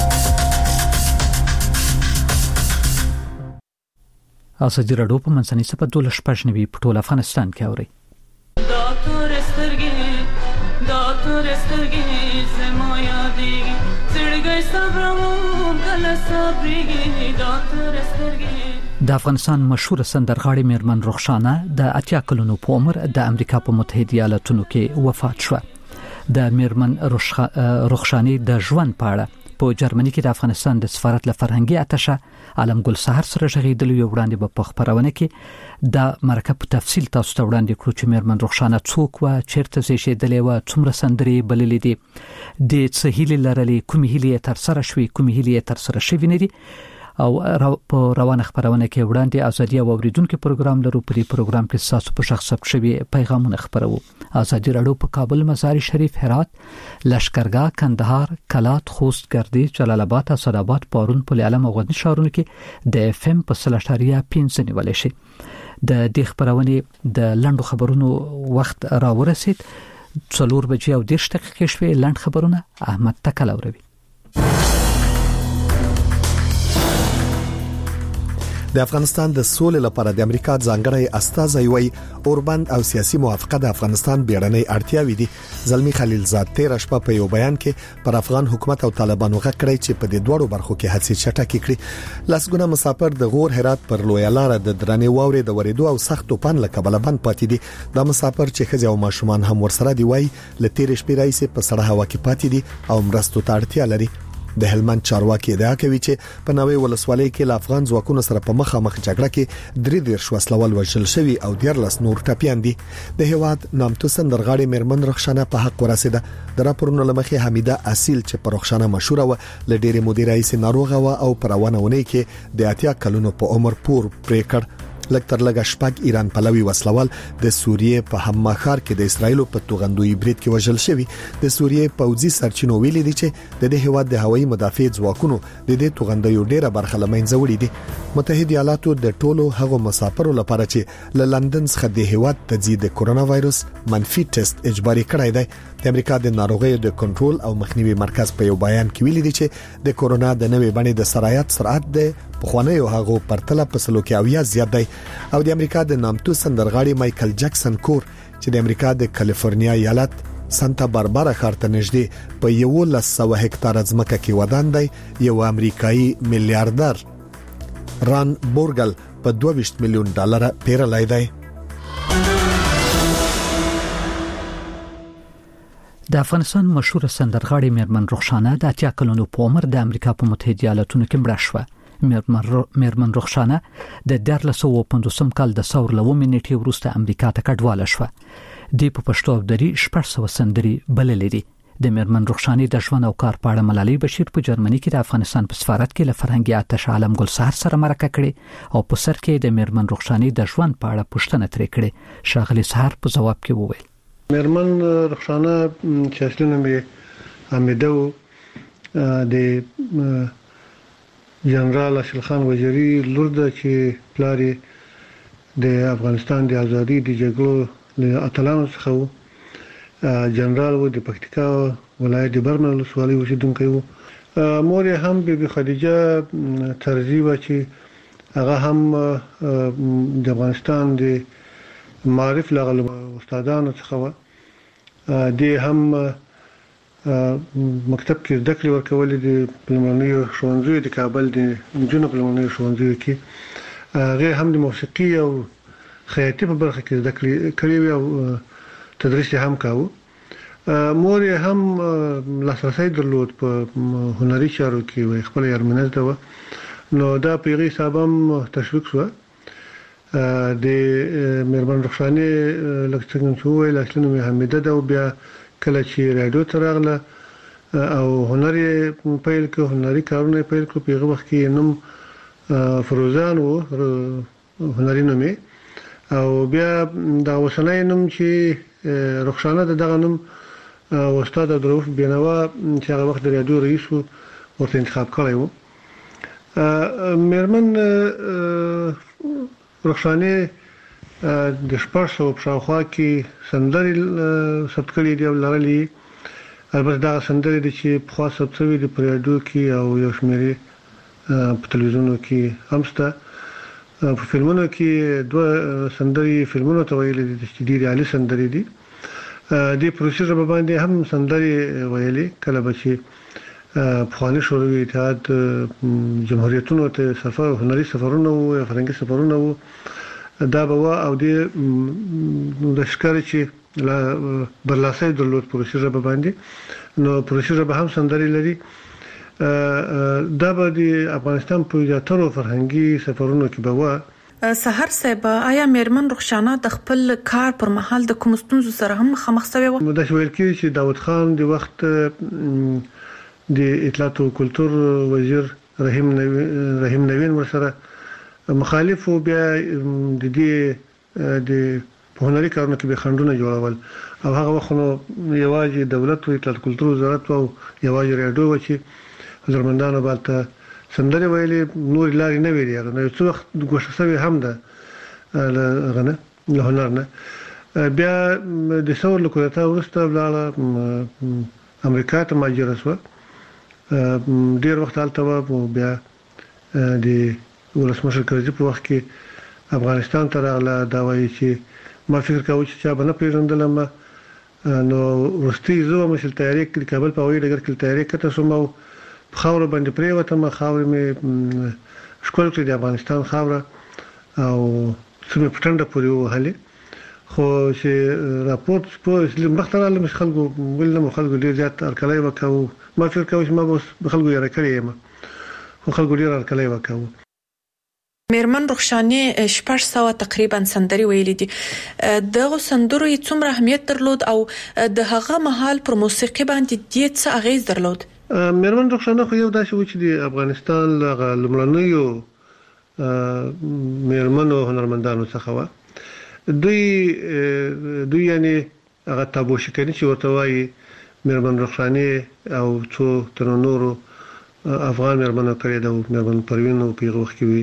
ازادي رادیو په منځنۍ سپه دوله شپږنوي په ټول افغانستان کې اوري. داتور سترګې داتور سترګې زمایا دی سړګي صبرم کله صبرګي داتور سترګې. د افغانستان مشهور سندرغاړې میرمن رخشانه د اتیا کلونو په عمر د امریکا په متحده ایالاتونو کې وفات شوه. د میرمن رخشانه د ژوند په اړه په جرمني کې د افغانستان د سفارت له فرهنګي اتشه عالم ګل سحر سره ژغېدل یو وړاندې په خبرونه کې د مرکه په تفصیل تاسو ته وړاندې کړو چې میرمن رخشانه څوک و چیرته زیږېدلې و څومره سندرې بللې دي د څه هیلې لرلې کومې هیلې تر سره شوې کومې هیلې تر سره شوې نه دي او په روانه خبرونه کې وړاندې ازادي او اوریدونکو پروګرام لرو. په دې پروګرام کې تاسو په شخص ثبت شوی پیغامونه خبرو. ازادي راډیو په کابل، مزار شریف، هرات، لشکرګاه، کندهار، کلات، خوست، ګردی، جلال آباد، اسداباد، پارون، پل علم او غزنی ښارونو کې د اف ام په سلاشتاریا پنځه نیول شي. د دې خبرونه د لندو خبرونو وخت را ورسید. څلور بجې او دېرش دقیقې شوې. لند خبرونه احمد تکلوروي. د افغانستان د سولې لپاره د امریکا ځانګړی استازی وی اوربند او سیاسي موافقه د افغانستان بیړنۍ اړتیاوې دي. زلمی خلیلزاد تیر شپه په یو بیان کې پر افغان حکومت او طالبانو غږ کړی چې په دې دوړو برخو کې هڅې چټکې کړي. لاسګونه مسافر د غور هرات پر لوی لار د درنې واورې د ورېدو او سخت طوفان له کبله بند پاتې دي. د مسافر چې خځې او ماشومان هم ورسره دی وای لتیر شپې راځي په سړه هوا کې پاتې دي او مرستو ته اړتیا لري. د هلمند چارواکي ادعا کوي چې په نوې ولسوالۍ کې ل افغان ځواکونو سره په مخامخ جګړه کې درې دیرش وسلوال وژل شوي او دیارلس نور ټپيان دي. د هیواد نامتو سندرغاړي میرمن رخشانه په حق ورسیده. د راپورونو لمخې حمیده اصیل چې په رخشانه مشهور و ل ډېرې مودې راځي ناروغه و او پر روانونه کې د اتیا کلونو په عمر پور پرې کړ. لکتر لګه شپږ ایران پلوي وسلوال د سوریې په حما ښار کې د اسرایل په توغندوی بریټ کې وژل شوی. د سوریې پوځي سرچینو ویلي دي چې د دې هواد د هوایي مدافع ځواکونو د دې توغندوی ډیره برخه لمنځه وړي دي. متحده ایالاتو د ټولو هغو مسافرو لپاره چې ل لندن څخه د هواد ته ځي د کورونا وایروس منفي ټیسټ اجباري کړی دی. د امریکا د ناروغیو د کنټرول او مخنیوي مرکز په یو بیان کې ویلي دي چې د کورونا د نوې بڼې د سرایت سرعت د پخوانیو هغو پرتله په سلو کې اویا زیات دی. او د امریکا د نامتو سندرغاړي مایکل جکسن کور چې د امریکا د کالیفورنیا ایالت سانتا باربارا ښار ته نږدې په یو لس سوه هکتار ځمکه کې ودان دی، یو امریکایي میلیارډر ران بورګل په دوه ویشت میلیون ډالر پیرلای دی. د افغانستان مشهور سندرغاړي میرمن رخشانه د اتیا کلونو په عمر د امریکا په متحده ایالاتونو کې مړه شوه. میرمن رخشانه د دیارلس سوه پنځوسم کال د ثور له اووه نیټې وروسته امریکا ته کډواله شوه. د په پښتو او دري شپږ سوه سندري بللې دي. د میرمن رخشانه د ژوند او کار په اړه ملالۍ بشیر په جرمني کې د افغانستان په سفارت کې له فرهنګي آتش عالم ګل سحر سره مرکه کړې او په سر کې د میرمن رخشانه د ژوند په اړه پوښتنه ترې کړې. شاغلي سحر په جواب کې وویل: میرمن رخشانه چې اصلي نوم یې حمیده و، د جنرال اشرف خان وزیری لور ده چې پلار یې د افغانستان د ازادۍ د جګړو له اتلانو څخه و. جنرال و د پکتیکا ولایت د برمن ولسوالۍ اوسیدونکی و. مور یې هم بیبي خدیجه طرزي و چې هغه هم د افغانستان د معرف لغل استادانو څخه و. د هم مکتب کې زده کړې ورکولې د پلمونیو ښوونځیو د کابل د نجونو پلمونیو ښوونځیو کې. هغه هم د موسیقي او خیاطۍ په برخه کې زده کړې کړې او تدریس هم کاوه. مور یې هم لاسرسی درلود په هنري چارو کې و، خپل یارمنځ ده و. نو دا پیغې صاحب هم تشویق شو. د میرمن رخشانه لکه څنګه چې وویل اصلي نوم یې حمیده ده او بیا کله چې رادیو ته راغله او هنر یې پیل کړ، هنري کارونه پیل کړ. په هغه وخت کې نوم فروزان و، هنري نوم یې. او بیا دا اوسنی نوم چې رخشانه ده، دغه نوم استاد عبدالرؤف بینوا چې هغه وخت د رادیو رئیس و ورته انتخاب کړی و. میرمن رخشانه د شپږ سوه په شاوخوا کې سندرې ثبت کړي دي او لرلې. البته دا سندرې دي چې پخوا ثبت شوي دي په رادیو کې او یو شمېر په تلویزیونونو کې هم شته. په فلمونو کې دوه سندرې فلمونو ته ویلې دي چې ډېرې عالي سندرې دي. د پروسې ژبه باندې هم سندرې ویلې. کله به چې پخواني شوروي اتحاد جمهوریتونو ته سفر هنري سفرونه وو یا فرهنګي سفرونه وو، دا به و او د ښکاري چې برلاسۍ درلود پروسې ژبه باندې. نو پروسې ژبه هم سندرې لري. دا به د افغانستان په زیاترو فرهنګي سفرونو کې به و. سحر صاحب، آیا میرمن رخشانه د خپل کار پر مهال د کوم ستونزو سره هم مخامخ شوې و؟ دا ویل کېږي چې داود خان د وخت د اطلاعات او کلتور وزیر رحیم نوین رحیم نوین ورسره مخالف او بیا د دې د هنري کارونو کې به خندونه جوړول او هغه وخت نو یوازې دولت او اطلاعات کلتور وزارت او یوازې رادیو و چې هنرمندانو بالته سندري ویلي نور لاري نه ویلي نو څو وخت ګوښه سوي هم ده غنه له هنرنه بیا د څور لکوتا ورسته بلاله امریکا ته ماجر شو ډیر وخت حالت و بیا د ولسمشر کرزي په وخت کې افغانستان ته راغله دا وایي چې ما فکر کاوه چې چا بنه پیژندلم نو ورستي زو مشل تیاری کې کابل په وایي ډګر کې تیاری کته سمو خاور باندې پریوته ما خاور می شکول کړی د افغانستان خاور او سمه پټنده پورې وهله خو چې راپورټ په مختاره مش خلکو ولنه خلکو ډیر زیات ارکلای وکاو ما فکر کاوه چې ما بس خلکو یې راکړی یم خو خلکو ډیر ارکلای وکاو میرمن رخشانه شپږ سوه تقریبا سندري ویلي دي دغه سندرو یې څومره اهمیت درلود او د هغه مهال پر موسیقي باندې د څه اغیز درلود میرمن رخشانه خو یو داسې و چې د افغانستان لومړنیو میرمنو هنرمندانو څخه و دوی دوی یعنی هغه تابو شکنی چې ورته وایي میرمن رخشانه او څو تر نورو افغان میرمنو کړي د میرمن پروین او پیغه وخت کې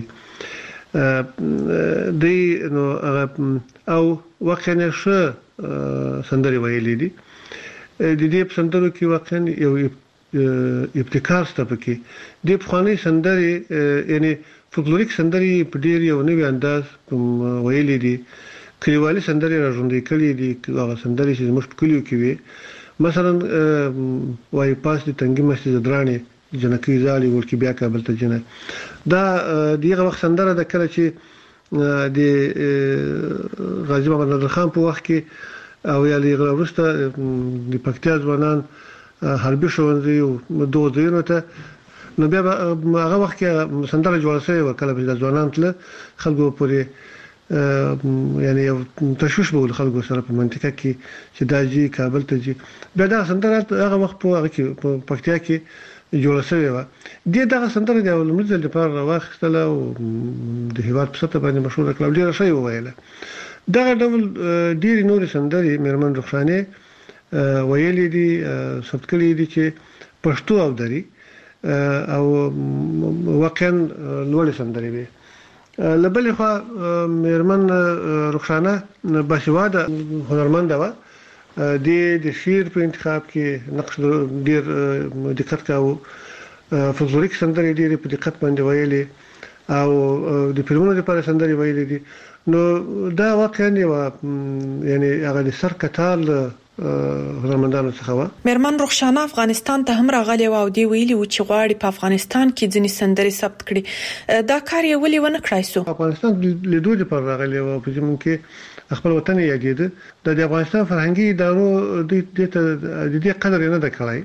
دی نو او واقعا شه سندري ویلي دي د دې په سندرو کې واقعا یو ابتکار ستاسو کې د افغاني سندري یعنی فولکلوریک سندري په ډیر یو نوې انداز ویلي دي کلیوالي سندري راځوندې کړي دي هغه سندري چې موږ په کلیو کې وي مثلا وای پاس د تنګي مسجد درانه جنکی زالي ورکی بیا کابل ته جنه دا دغه وخت سندره د کله چې د غازی محمد نادر خان په وخت کې او یا لږ وروسته د پکتیا ځوانان حربي شوندي او دوه دینو ته نو بیا هغه وخت کې سندره جوړه شوې و کله چې ځوانان تل خلکو پورې یعنی یو تشویش به خلکو سره په منطقه کې چې داجی کابل ته جي بیا دا سندره هغه وخت په هغه کې پکتیا کې جوړه شوې و د دغه سندره د ولمزل لپاره واخستله او د هیواد په سطح باندې مشهور کړل ډیر شوی ویله دغه ډول ډیر نور سندري میرمن رخشانه ویلي دي ثبت کړي دي چې پښتو او دري او واقعا لوړ سندري وي لبل خو میرمن رخشانه باسواده هنرمند و د د شعر په انتخاب کې نقش ډیر دقت کاوه فولکلوریک سندري ډیر په دقت باندې ویلي او د فلمونو لپاره سندري ویلي دي نو دا واقعا یعنی هغه د سر کتال هنرمندانو څخه و میرمن رخشانه افغانستان ته هم راغلی و او دی ویلي و چې غواړي په افغانستان کې ځینې سندري ثبت کړي دا کار یې ولې ونه کړای سو افغانستان لیدو لپاره راغلی و په زمون کې خپل وطن یې یادید د افغانستان فرهنګي ادارو د دې قدر نه د کړای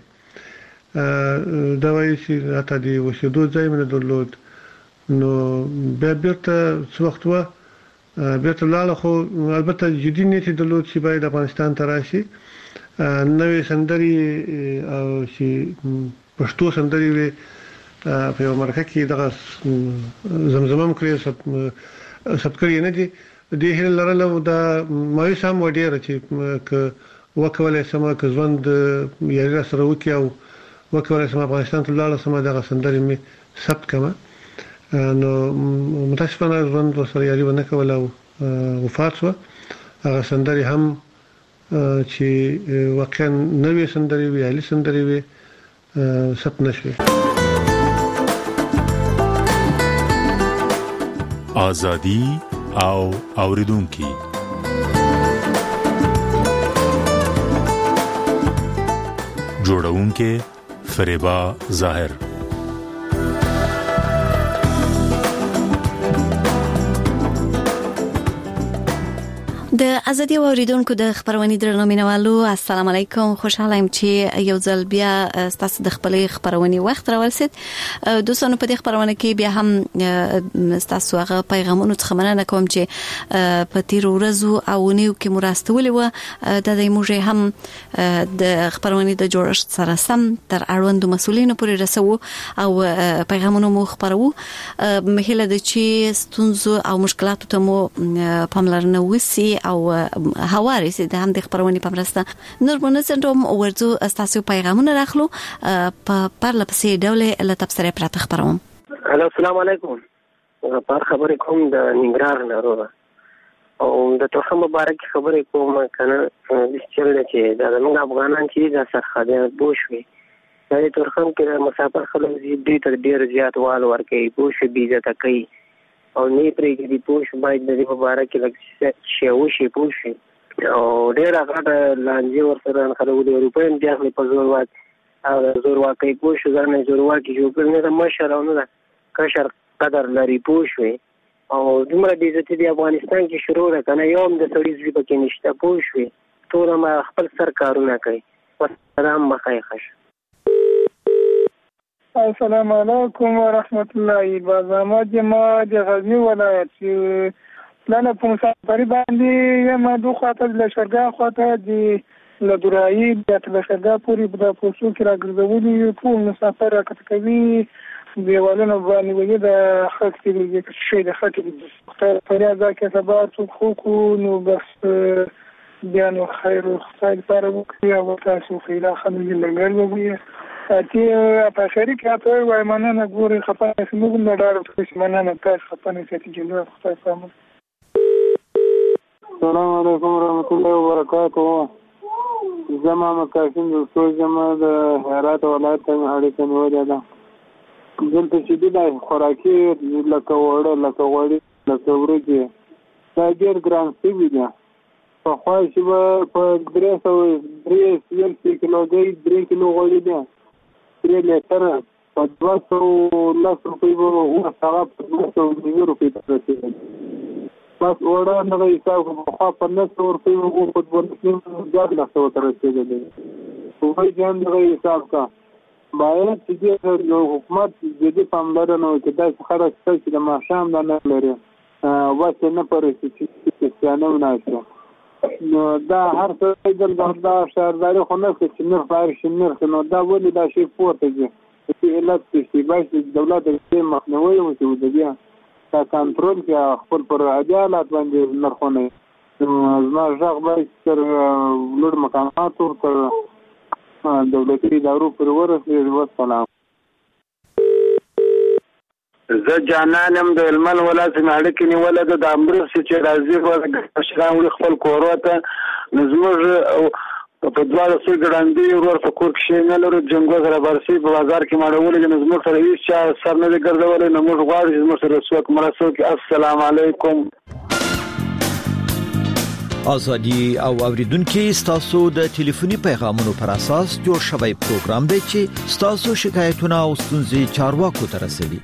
دا وایي چې راته دی وسیدو ځای منه درلود نو بیا بیرته څو وخت و بیرته لاله خو البته جدي نیت درلود چې باید افغانستان ته راشي نوې سندري او چې پښتو سندري وي په یو مرکه کې دغه زمزمم کړی سب کړی نه دي د هیله لرله دا مې سم وډیر چې ک وکولای سم ک ژوند یې سره وکي او وکولای سم افغانستان ته لاله سم دغه سندري می ثبت کما نو متاسفانه ژوند سره یاري ونه کوله او وفات شو هغه سندري هم چې واقعا نوې سندري وی علي سندري وی ثبت نشوي ازادي او اوریدونکو جوړونکو فریبا ظاهر د ازادي اوریدونکو د خبرونې درنو مینوالو السلام علیکم. خوشاله یم چې یو ځل بیا تاسو د خپلې خبرونې وخت راورسید. دوستانو په دې خبرونه کې بیا هم تاسو هغه پیغامونه څخه مننه کوم چې په تیر ورځو او نیو کې مراستولې و د دې موږ هم د خبرونې د جوړښت سره سم تر اړوندو مسولینو پورې رسو او پیغامونه مو خبرو. مهله د چې ستونزو او مشکلاتو ته مو پاملرنه وسی او هواري سي د هم د خبرونې په مرسته نور منځنډم ورځو تاسو پیغامونه راخلو په پرله پسې ډول له تبصره پراته خبروم. الو السلام علیکم. په خبرې کوم د ننګرهار ناروغه او د توخه مبارک خبرې کوم کنه د چل چې د موږ افغانان چې د سرخدان بوشوي د تورخم کې مسافر خلک دې تر ډیر زیات وال ورکې بوش بيزه تکي او نه پرې کې پوش باید د مبارک لکه شیو شي پوش او ډیر هغه لانجه ورسره خلکو د اروپایم ځای په زور واک او زور واکې پوش ځنه زور واکې جوړ کړنه د مشرانو د کشر قدر لري پوش وي او دومره د عزت د افغانستان کې شروع ده کنه یو هم د سړي ځې پکې نشته پوش وي ټول ما خپل سر کارونه کوي والسلام مخایخش. السلام علیکم ورحمت الله وبرکاته. جماعت د غزنی ولایت پلان په مسافرۍ باندې یم دوه خاطر له شرګا خاطر د لدورای د شرګا پوری په پوسو کې راګرځولي ټول مسافر راکټ کوي دیوالونو باندې وګړي د خط کې شي د خط کې فریاد کې سبا څو خو نو بس بیا نو خیر خیر پر وکړي او تاسو خیره خلک لګل چې په شری کې تاسو وای مننه ګوري خپانه سمون نه ډار څه مننه تاسو خپانه چې جنو خدای سلام. السلام علیکم ورحمت الله وبرکاته. زما مکاشین د څو زما د هرات ولایت ته اړیکه نیولې ده. دلته چې د خوراکي لکه وړه لکه وړي لکه ورګي دا ډیر ګران څه دي. په خو چې په درې سو درې سل کیلوګرام درې کیلو وړي دي درې لیټر په دوه سوه لس روپۍ به اوه ساعه په دوه سوه نوي روپۍ ته رسېږي. بس وړه نه حساب کړو پخوا په نهه سوه روپۍ به اوه په دوه نیم دیارلس سوه ته رسېدلی. هغوی چې هم دغه حساب کړه باید چې دې حکومت جدي پاملرنه وکړي. داسې خلک شته چې د ماښام دا نه لري بس یې نه پرېږدي چې کریسټیانه وناشي. نو دا هر څه د دا شهرداري خو نه کوي چې نرخ بهر شي نرخ نو دا ولې دا شی پورته ځي چې علت چې باید دولت د مخنیوي وکړي د بیا دا کنټرول کې خپل پر عدالت باندې نرخونه زما ځغ باید تر لوړ مقاماتو تر دولتي ادارو پر ورسېږي. والسلام. زه جانانم د هلمند ولایت نه اړیکې نیولې ده د امرخ چې راځي ورته مشران وړي خپل کورو ته نو زموږ په دواړو سوی ګړندي ورور په کور کې شی نه لرو جنګو سره برسي په بازار کې ماړولې نو زموږ سره هېڅ چا سر نه دی ګرځولی نو موږ غواړو چې زموږ سره څوک مرسته وکړي. السلام علیکم. ازادي او اوریدونکو ستاسو د ټلیفوني پیغامونو پر اساس جوړ شوی پروګرام دی چې ستاسو شکایتونه او ستونزې چارواکو ته رسوي.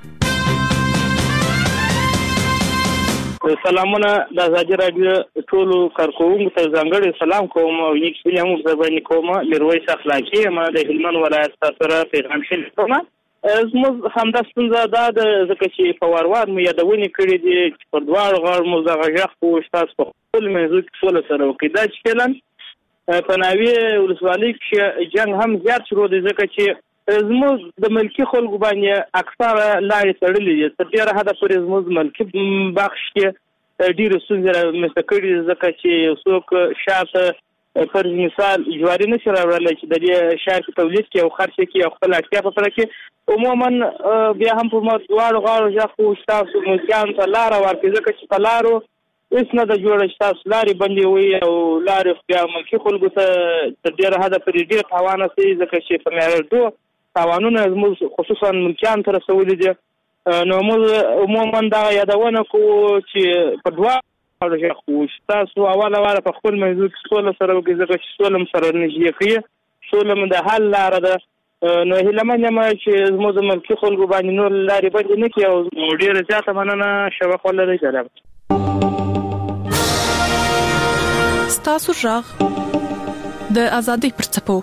سلامونه د ازادي رادیو ټولو کارکوونکو ته ځانګړی سلام کوم او یک سلام ورته کوم. میرویس اخلاقی ما د هلمند ولایت سره پیغام شلیکوم. زموږ همدا ستونزه دا ده ځکه چې په وروار مو یادونې کړې دي چې پر دواړو غاړو مو دغه غږ خو ستاسو په خپل منځو کې سوله سره وکړي. دا چې فعلا په ناوې ولسوالۍ کې جنګ هم زیات شروع دی ځکه چې زموږ د ملکي خلکو باندې اکثره لارې تړلې دي. تر ډېره حده پورې زموږ ملکي بخش کې ډېرې ستونزې رامنځته کړي دي ځکه چې یو څوک شاته فرض مثال جواري نشي راوړلی چې د دې شهر کې تولید کړي او خرڅ کړي او خپل اړتیا په پوره کړي. عموما بیا هم په دواړو غاړو ژغ خو ستاسو ملکیانو ته لاره ورکړي ځکه چې په لارو هېڅ نه ده جوړه چې تاسو لارې بندې وي او لارې بیا ملکي خلکو ته تر ډېره حده پورې ډېر تاوان رسوي ځکه چې په معیارېدو تاوانونه زموږ خصوصا ملکیانو ته رسولي دي. نو موږ عموما دغه یادونه کوو چې په دوه غاړو ژغ خو ستاسو اوله واره په خپل موضوع کې سوله سره وکړي ځکه چې سوله م سره نږدې کوي. سوله م د حل لاره ده. نو هیله من یم چې زموږ د ملکي خلکو باندې نور لارې بندې نه کړي او ډېره زیاته مننه. شبق ولرئ. سلام. ستاسو ژغ د ازادۍ پر څپو.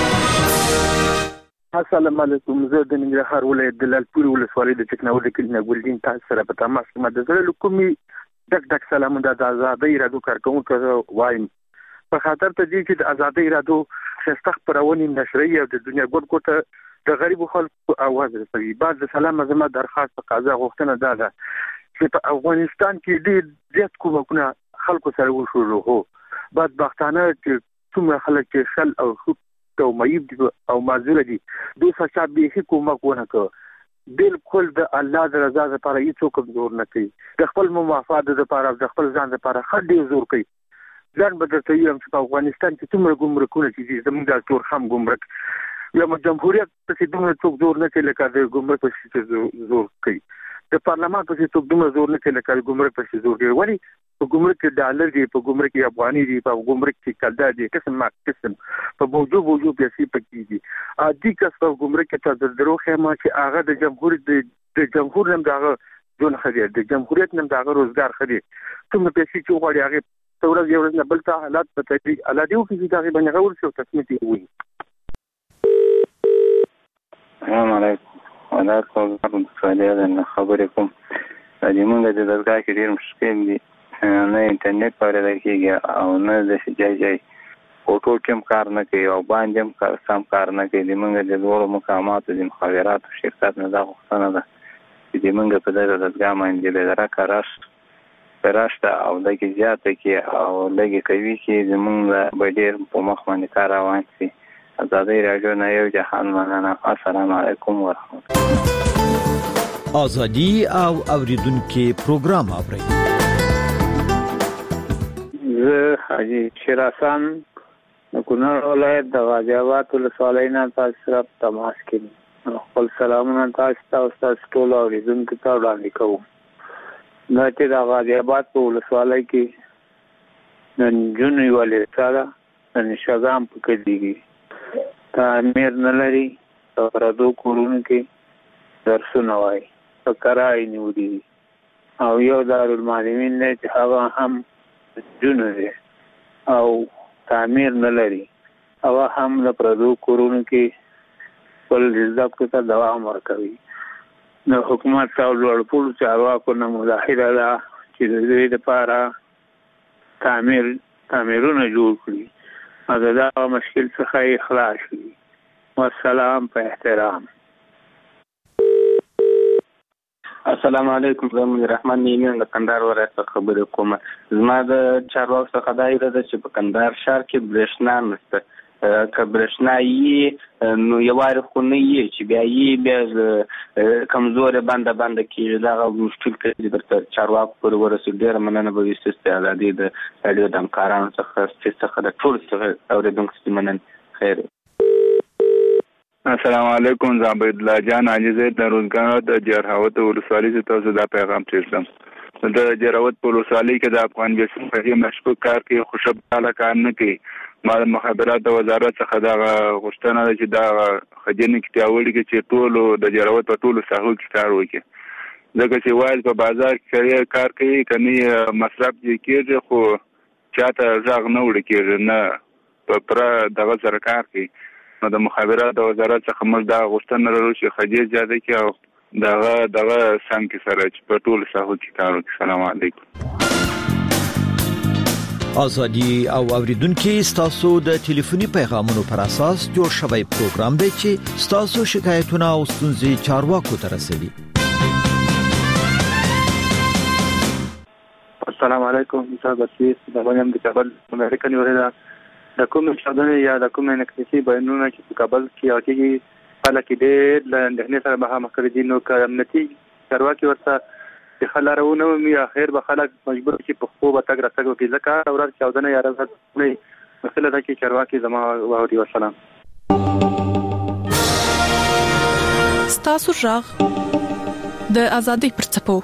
السلام علیکم. زه د ننګرهار ولایت د لالپورې ولسوالۍ د ټکنالوژي کلینه ګلدین تاسو سره په تماس کې مده زړه کومي ډک ډک سلامونه د ازادۍ رادیو کارکونکو وایم. په خاطر ته دي چې د ازادۍ رادیو شسته خبرونه نشري او د دنیا ګډ ګډ د غریبو خلکو आवाज رسوي. بعد سلام زما درخواست په قضا غوښتنه ده چې په افغانستان کې ډېر زیات کومکونه خلکو سره وشو. هو بدبختانه چې څومره خلک چې شل او او مېب او معذور دي دوی څخه به هیڅ کومک ونه کوي. بالکل د الله د رضا لپاره هیڅ کوم زور نه کوي. د خپل مفاد لپاره د خپل ځان لپاره خډې زور کوي. ځان به درته یم چې په افغانستان کې څومره ګمرکونه چې زموږ د تور خام ګمرک یا جمهوریت په دومره څوک زور نه کوي لکه د ګمرک په شي زور کوي. د پارلمان په څیر څوک دومره زور نه کوي لکه ګمرک په شي زور کوي. ولی په ګمرک کې ډالر دی، په ګمرک کې افغاني دی، په ګمرک کې کلدا دی، قسم ما قسم په موجو موجو پیسې پکې دي. ا دې کس په ګمرک کې تر درو خیمه چې هغه د جمهوریت د جمهور نم دغه جون خدي د جمهوریت نم دغه روزګار خدي کوم پیسې چې وغواړي هغه څورز یو نه بل ته حالات په تدریج الادیو کې چې دغه باندې غوړ شو تصمیم دی وي. السلام علیکم. وعلیکم السلام. خبرې کوم د موږ د دلګه کې ډیر مشکل دي، نه انټرنیټ پاره کېږي او نه د ځای ځای اوټو کوم کار نه کوي او باندې هم کار سم کار نه کوي. موږ د ډیرو مقاماتو د مخابراتو شرکت نه دا غوښتنه ده چې موږ په دغه دلګه باندې د راکاراش پراشته او دغه زیاته کې او لګي کوي چې موږ به ډیر په مخ باندې کار روان شي. ازادي راډیو نه یو جهان مننه. السلام علیکم ورحمت الله. ازادي او اوریدونکو پروګرام اوري. زه حاجی شیراسان د کونړ ولایت د غازی آباد ولسوالۍ نه تاسو سره تماس کوم. خپل سلامونه تاسو ته او تاسو ټول اوریدونکو ته وړاندې کوم. دا چې د غازی آباد په ولسوالۍ کې نن جنوي ولې سره نن شګام پکې دیږي تعمیر نه لري. پردو کورونو کې درسونه وایي په کرای نیولي او یو دارالمعلمین نه چې هغه هم جنو دی او تعمیر نه لري او هم د پردو کورونو کې خپل زده کړو ته دوام ورکوي. نو حکومت او لوړپوړو چارواکو نه مظاهره ده چې د دې لپاره تعمیر تعمیرونه جوړ کړي او دا مشکل څخه خلاص شي. والسلام په احترام. السلام علیکم. زه رحمان نیمه د کندهار ولایت خبرې کوم. زما د چارواکو څخه دا اراده چې په کندهار ښار کې برېښنا نشته. که برېښنا یې نو یوارې خو نه یې چې بیا یې بیا کمزورې بنده بنده کېږي. دغه مشکل کې درته چارواکو پورې ورسېږي. ډېره مننه به وي ستاسو د ازادۍ د راډیو د همکارانو څخه څخه د ټولو څخه اورېدونکو څخه مننه. خیر. السلام علیکم. زه عبد الله جان عاجزه د روزګار د جرهاوت ولسوالۍ څخه تاسو دا پیغام تیرسم. د جرهاوت ولسوالۍ کې د افغان بیسو په مشکوک کار کې خوشب تعالی کار نه کوي. ما د مخابرات وزارت څخه دا غوښتنه ده چې دا خجنې کې تیاولي کې چې ټولو د جرهاوت په ټولو ساحو کې کار وکړي. ځکه چې وایي په بازار کې کار کوي کني مصرف یې کېږي خو چاته ځاغ نه وړي کېږي نه په پر دغه سره کار کوي. نو د مخابرات وزارت څخه موږ دا غوښتنه لرو چې خجې زیاده کې او دغه دغه سم کې سره چې په ټولو ساحو کې کار وکړي. السلام علیکم. ازادي او اوریدونکو ستاسو د ټلیفوني پیغامونو پر اساس جوړ شوی پروګرام دی چې ستاسو شکایتونه او ستونزې چارواکو ته رسوي. السلام علیکم. زه بسیس د باندې د کابل امریکا نیولې د کوم شادنه یا د کوم انکتیسی بیانونه چې په کابل کې اوتېږي خلک دې له اندهنې سره مخامخ کړي دي. نو کارمنتي چارواکي ورته چې خلارونه مې اخر به خلک مجبور چې په خو به تګ راتګ وکړي. ځکه اورات چاودنه یا راځي نه مسله ده چې چارواکي زما ووري. والسلام. ستاسو ژغ د ازادۍ پر څپو.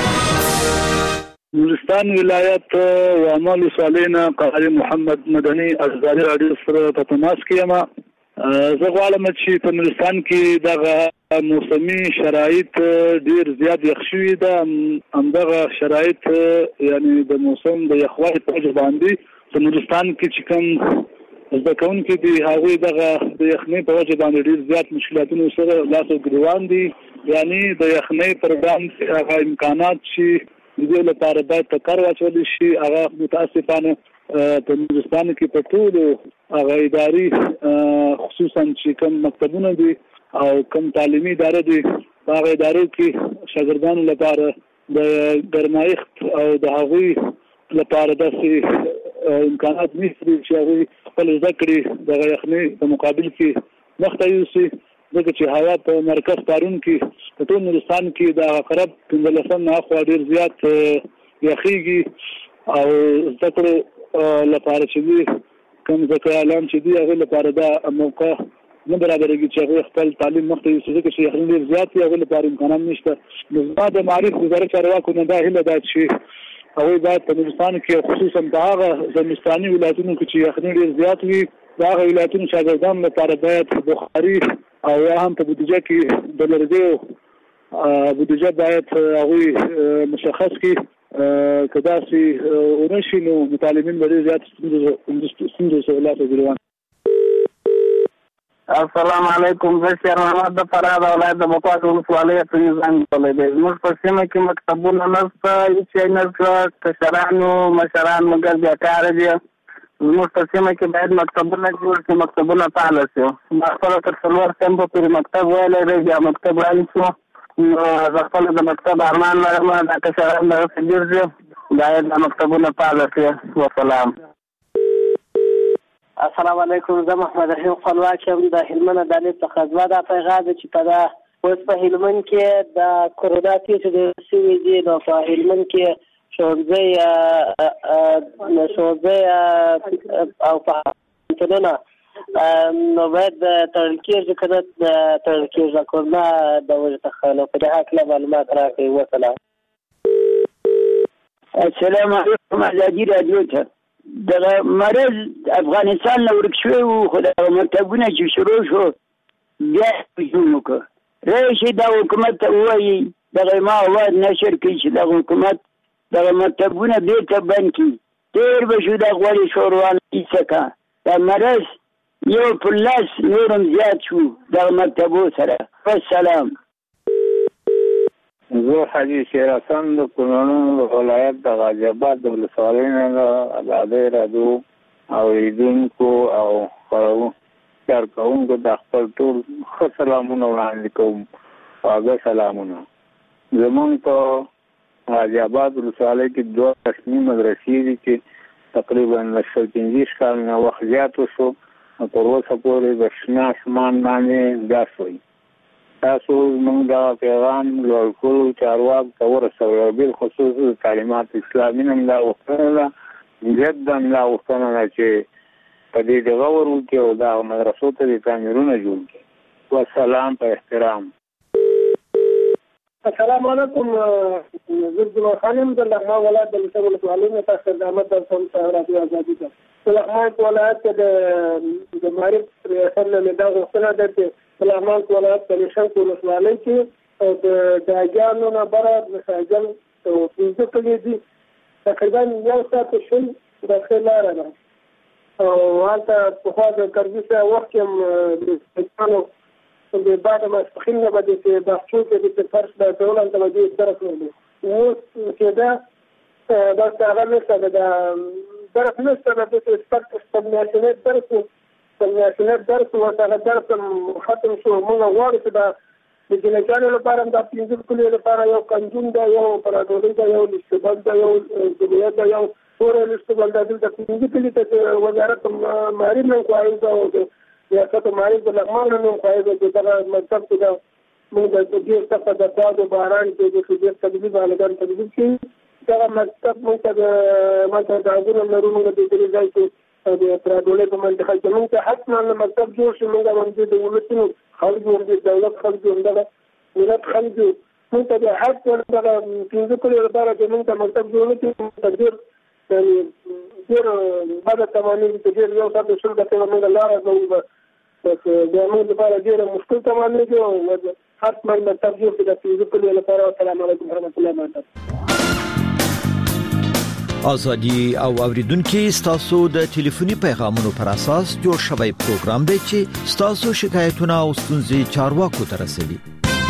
نورستان ولایت وامل صالحنا قاری محمد مدني ازادي راډیو سره په تماس کې یم. زه غواړم چې په نورستان کې دغه موسمي شرایط ډیر زیات یخ شوي ده. همدغه شرایط یعنی د موسم د یخوالي په وجه باندې په نورستان کې چې کوم زده کوونکي دي هغوی دغه د یخنۍ په وجه باندې ډېر زیات مشکلاتونو سره لاس او ګریوان دي. یعنی د یخنۍ پر وړاندې هغه امکانات چې د دې لپاره باید په کار واچول شي هغه متاسفانه په نورستان کې په ټولو هغه ادارې خصوصا چې کوم مکتبونه دي او کوم تعلیمي ادارې دي هغه ادارو کې شاګردانو لپاره د ګرمایښت او د هغوی لپاره داسې امکانات نشته چې هغوی خپل زده کړې د یخنۍ په مقابل کې مخته یوسي، ځکه چې هوا په مرکز پارون کې په ټول نورستان کې د عقرب پنځلسم نه خوا ډېر زیات یخېږي او زده کړو لپاره چې دي کوم زده کړیالان چې دي هغوی لپاره دا موقع نه برابرېږي چې هغوی خپل تعلیم مخته یوسي، ځکه چې یخنۍ ډېر زیات وي هغوی لپاره امکانات نشته. نو زما د معارف وزارت چارواکو نه دا هیله ده چې هغوی باید په نورستان کې خصوصا په هغه زمستاني ولایتونو کې چې یخنۍ ډېر زیات وي د هغه ولایتونو شاګردانو لپاره باید بخاري او یا هم په بودیجه کې د لرګیو بودیجه باید هغوی مشخص کړي که داسې ونه شي نو متعلمین به ډېر زیات ستونزو سره لاس او ګریوان. السلام علیکم. زه شیر محمد د فراه د ولایت د بکوات ولسوالۍ پرېزان کولی دی. زموږ په سیمه کې مکتبونه نشته، هېڅ شی نشته، کشرانو مشران مګر بیکاره دي. زموږ په سیمه کې باید مکتبونه جوړ شي، مکتبونه فعاله شي. ما خپله تر څلور کمپو پورې مکتب ویلی دی، بیا مکتب رانه شو. نو زه خپله د مکتب ارمان لرم، دا کشران دغسې ډېر دي، باید دا مکتبونه فعاله شي. وسلام. السلام علیکم. زه محمد رحیم خپلواک یم د هلمند عدالت څخه. زما دا پیغام دی چې په دا اوس په هلمند کې د کورونا پیښې ډېرې شوي دي، نو په هلمند کې ښوونځی ښوونځی او پوهنتونونه نو باید تړل کېږي که نه تړل کېږي د کورونا د وجې څخه. نو په دې هکله معلومات راکړئ. وسلام. السلام علیکم. ازادي راډیو ته دغه مرض افغانستان نه ورک شوی و، خو دغه مکتبونه چې شروع شو بیا هجوم وکړه. راشي دا حکومت ته ووایي دغه ما اواز نشر کړي چې دغه حکومت دغه مکتبونه بېرته بند کړي. تېر به شو دا غوړې شوروان کیسه کا دا مرض یو پر لاس نورم زیات شو دغه مکتبو سره. والسلام. زه حاجي شیر حسن د کونړ ولایت د غازي آباد د ولسوالۍ نه د ازادۍ راډیو اورېدونکو او کارکوونکو د خپل ټول ښه سلامونه وړاندې کوم. خواږه سلامونه. زموږ په غازي آباد ولسوالۍ کې دوه رسمي مدرسې دي چې تقریبا له شل پنځه کال نه وخت زیات وشو، تر اوسه پورې د شنه اسمان باندې ګاس وي. تاسو موږ دا پیغام لوړ کړو چارواکو ته ورسوئ او بالخصوص د تعلیمات اسلامي نه دا غوښتنه ده جدا دا غوښتنه ده چې په دې دغه ور وکړي او دا مدرسو ته د تعمیرونه جوړ کړي. والسلام په احترام. السلام علیکم. زه عبدالله خان یم د لغمان ولایت د لسه ولسوالۍ نه تاسو خدمت درکوم په راډیو ازادي ته. په لغمان ولایت کې د معارف ریاست نه دا غوښتنه ده چې په لغمان ولایت د لشنک ولسوالۍ کې د داګیانو نه بره د ساجل پنځه کلي دي، تقریبا یو ساعت شل داخل لاره ده او هلته پخوا د کرزي صاحب وخت کې هم د سلطانو د بعد ماسپښین نه به د باغچو کې د فرش د ډول هلته به دوی درس ویلي. اوس کېده داسې هغه نشته ده، د درس نشته ده، داسې سپک سپمیاشنیت درس و سپمیاشنیت درس و هغه درس هم ختم شو. موږ غواړو چې دا د جنګیانو لپاره هم دا پنځه کلیو لپاره یو کنجون ده، یو پراډولۍ ده، یو لشتبل ده، یو جبیت ده، یو پوره لشتبل ده. دلته پنځه کلي ته وزارت معارف نه خواهش ده او د ریاست معارف د لغمان نه خواهش ده چې دغه مکتب کې ده موږ د ډېر سخته د باد و باران کې د ډېر تدریب هلکان تدریب کړي. دغه مکتب موږ ته د ماته د عزونه لرو، موږ د دې ځای کې د پراډولۍ په منطقه کې موږ ته حتما مکتب جوړ شي. موږ هم د ولسونو خلک یو، د دولت خلک یو، دغه ملت خلک یو. موږ ته د حق دغه پنځه کلو لپاره چې موږ ته مکتب جوړ نه کړي، موږ ته ډېر ډېر بده تمامېږي چې ډېر یو ساعت شل دقیقې موږ لاره کوو، د موږ لپاره ډېره مشکل تمامېږي او حتما مکتب جوړ کړي د پنځه کلو لپاره. السلام علیکم ورحمة الله وبرکاته. ازادي او اوریدونکو ستاسو د ټلیفوني پیغامونو پر اساس جوړ شوی پروګرام دی چې ستاسو شکایتونه او ستونزې چارواکو ته رسوي.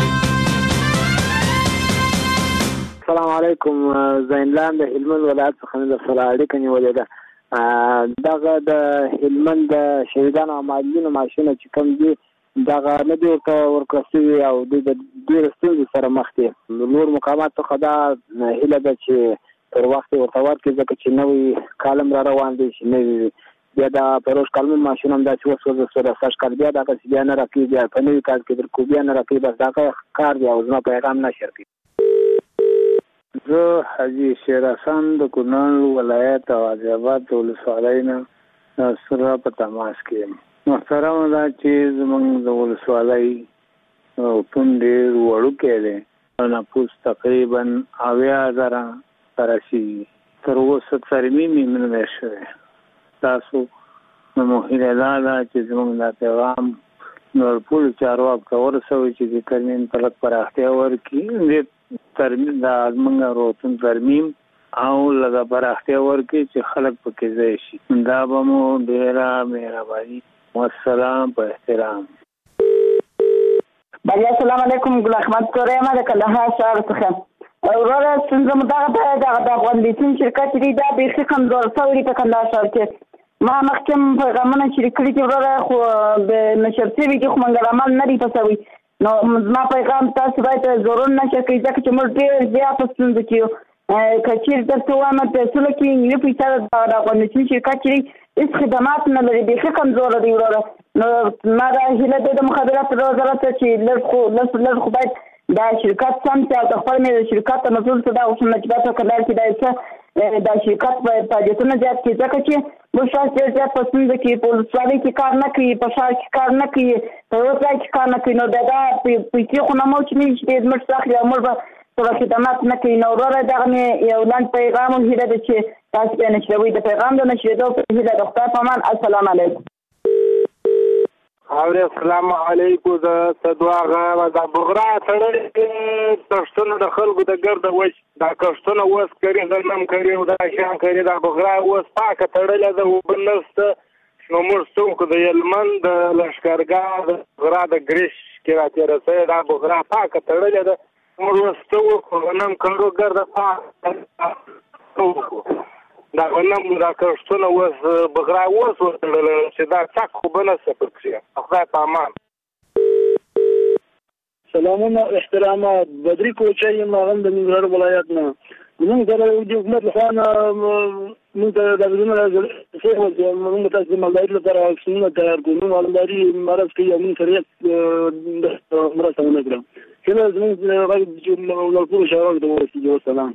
السلام علیکم. زینلان د هلمند ولایت څخه د سره اړیکه نیولې ده. دغه د هلمند د شهیدانو او معلولینو معاشونه چې کوم دي دغه نه دی ورکړل او د ډېر ستونزې سره مخ دي. نور مقامات څخه دا هیله ده چې پر وخت ورته ورکړي ځکه چې نوې کالم را روان دی چې نوې بیا د پروژ کالم ماشین هم دا چې اوس ورځ سره سرچ کړ بیا دغه بیا نه راکړي بیا په نوې کال کې در کو بیا نه راکړي بس دغه کار دی او زما پیغام نشر کړي. زه حاجی شیر حسن د کونړ ولایت او آذربایجان ولسوالۍ نه سره په تماس کې یم. محترم دا چې زموږ د ولسوالۍ پون ډېر وړوکی دی، نفوس تقریبا اویا زره راشي. تر اوسه ترمیم یې نه دی شوی. تاسو نو هیله دا ده چې زموږ دا پیغام نور ټولو چارواکو ته ورسوئ چې د ترمیم ته لږ پراختیا ورکړي، ترمیم د زموږ روغتون ترمیم او لږه پراختیا ورکړي چې خلک پکې ځای شي. دا به مو ډېره مهرباني. والسلام په احترام. بله السلام علیکم. ګل احمد کورې ما د کندهار ښار څخه. وروره څنګه مو دغه دغه د افغان لیتون شرکت دی دا بیخي کمزور شوی په کندهار ښار کې. ما مخکې پیغامونه شریک کړي چې وروره خو د نشر شوي دي خو موږ عمل نه دی پسوي. نو ما پیغام تاسو باید ضرور نشر کړئ ځکه چې موږ ډېر زیات ستونزه کې یو. که چېرې درته ووایم پیسو کې یو پیسه د افغان لیتون شرکت چې هیڅ خدمات نه لري، بیخي کمزوره دی وروره. نو ما دا هیله ده د مخابراتو وزارت ته چې لږ خو لږ لږ خو باید دا شرکت سم چې د خپل مې شرکت ته مسؤل څه دا اوسم نجبات وکړل چې دا څه دا شرکت په فعالیتونه زیات کې ځکه چې موږ شاید ډېر زیات په ستونزه کې په ولسوالۍ کې کار نه کوي، په ښار کې کار نه کوي، په یو ځای کې کار نه کوي. نو دا دا پیسې خو نه مو چې موږ ډېر موږ اخلي او موږ به څه خدمات نه کوي. نو وروره دغه مې یو لاند پیغام هیله ده چې تاسو بیا نشروي د پیغام د نشرېدو په هیله د خدای په امان. السلام علیکم. او السلام علیکم. د صدواغه د بغرا تړل پښتون د خلکو د ګرد وښ دا کښتونه وس کړي غنم کړي او دا شان کړي دا بغرا وس پاکه تړل د وبنست نو موږ څوک د یلمن د لشکرګاه د بغرا د ګریش کې راته رسې دا بغرا پاکه تړل د موږ وستو غنم کړو ګرد پاکه دا غنم دا کښتونه وس بغرا وس وتړل چې دا څک خو بنسه پکې خدای په امان. سلامونه احترامات. بدري کوچي ماغم د ننګرهار ولایت نه. موږ د حکومت لخوا موږ د دغه څه موږ تاسو د مالداري لپاره څنګه تیار کوو. مالداري مرز کې یو موږ سره مرسته ونکړو. کله زموږ د ټول شاوړ د ورسېږي. والسلام.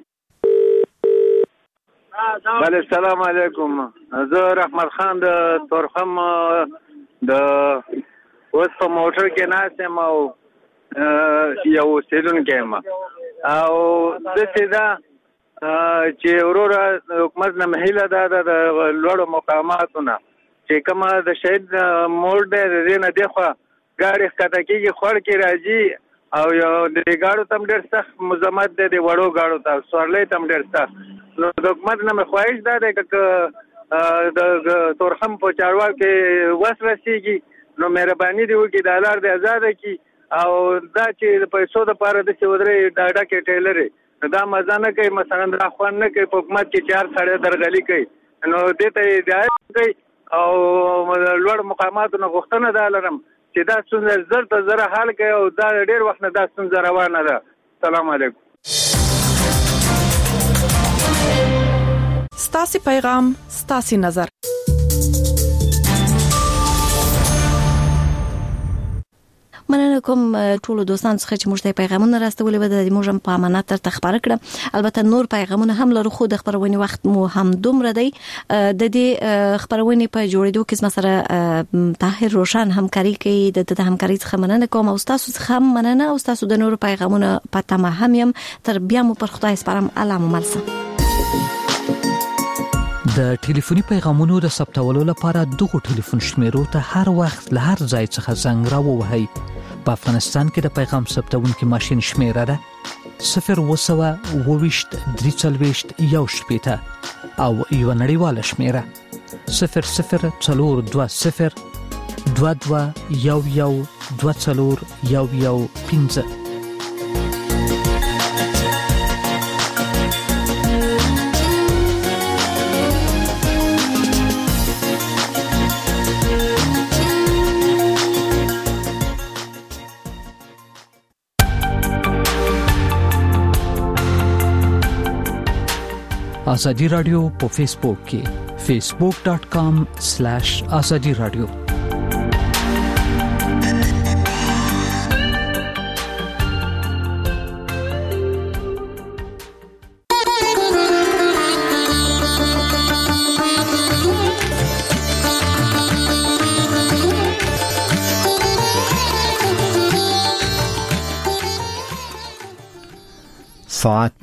بله السلام علیکم. زه رحمت خان د تورخم د اوس په موټر کې ناست یم او یو اوسېدونکی یم او داسې ده چې وروره حکومت نه هیله ده د لوړو مقاماتو نه چې کومه د شهید موړ دی د دې نه دېخوا ګاډي ښکته کېږي خوړ کې راځي او یو د ګاډو ته هم ډېر سخت مزاحمت دی د وړو ګاډو ته سورلۍ ته هم ډېر سخت. نو د حکومت نه مې خواهش دا دی که د تورخم په چارواکو کې وس رسېږي نو مهرباني دې وکړي دا لار دې ازاده کړي او دا چې د پیسو دپاره داسې ودرې ډاډکې ټیلرې نو دا مزه نه کوي. مثلا دا خوند نه کوي په حکومت کې چار سړی درغلي کوي. نو دې ته یې هدایت کوي او لوړ مقاماتو نه غوښتنه دا لرم چې دا ستونزه زر ته زره حل کوي او دا ډېر وخت نه دا ستونزه روانه ده. سلام علیکم. ستاسي پیغام ستاسي نظر. مننه کوم ټول دوستان څخه چې موږ ته پیغامونه راستولې و د موږ په امانت تر تخبر کړم. البته نور پیغامونه هم لرو خو د خبرونې وخت مو هم دومره دی. د دې خبرونې په جوړېدو کې سره طاهر روشن همکاري کوي. د دې همکاري څخه مننه کوم او تاسو څخه هم مننه او تاسو د نور پیغامونه په تمه هم يم. تر بیا مو پر خدای سپارم. الله مو ملسه. د ټلیفوني پیغامونو د ثبتولو لپاره دغه ټلیفون شمیرو ته هر وخت له هر ځای څخه زنګ راووهئ. په افغانستان کې د پیغام ثبتونکو ماشين شمیره ده صفر وسوه وویشت درې څلوېښت یو شپېته او یو نړیواله شمیره صفر صفر څلور دوه صفر دوه دوه یو یو دوه څلور یو یو پنځه. آزادی رادیو په فیسبوک کې facebook dot com slash azadi radio. ساعت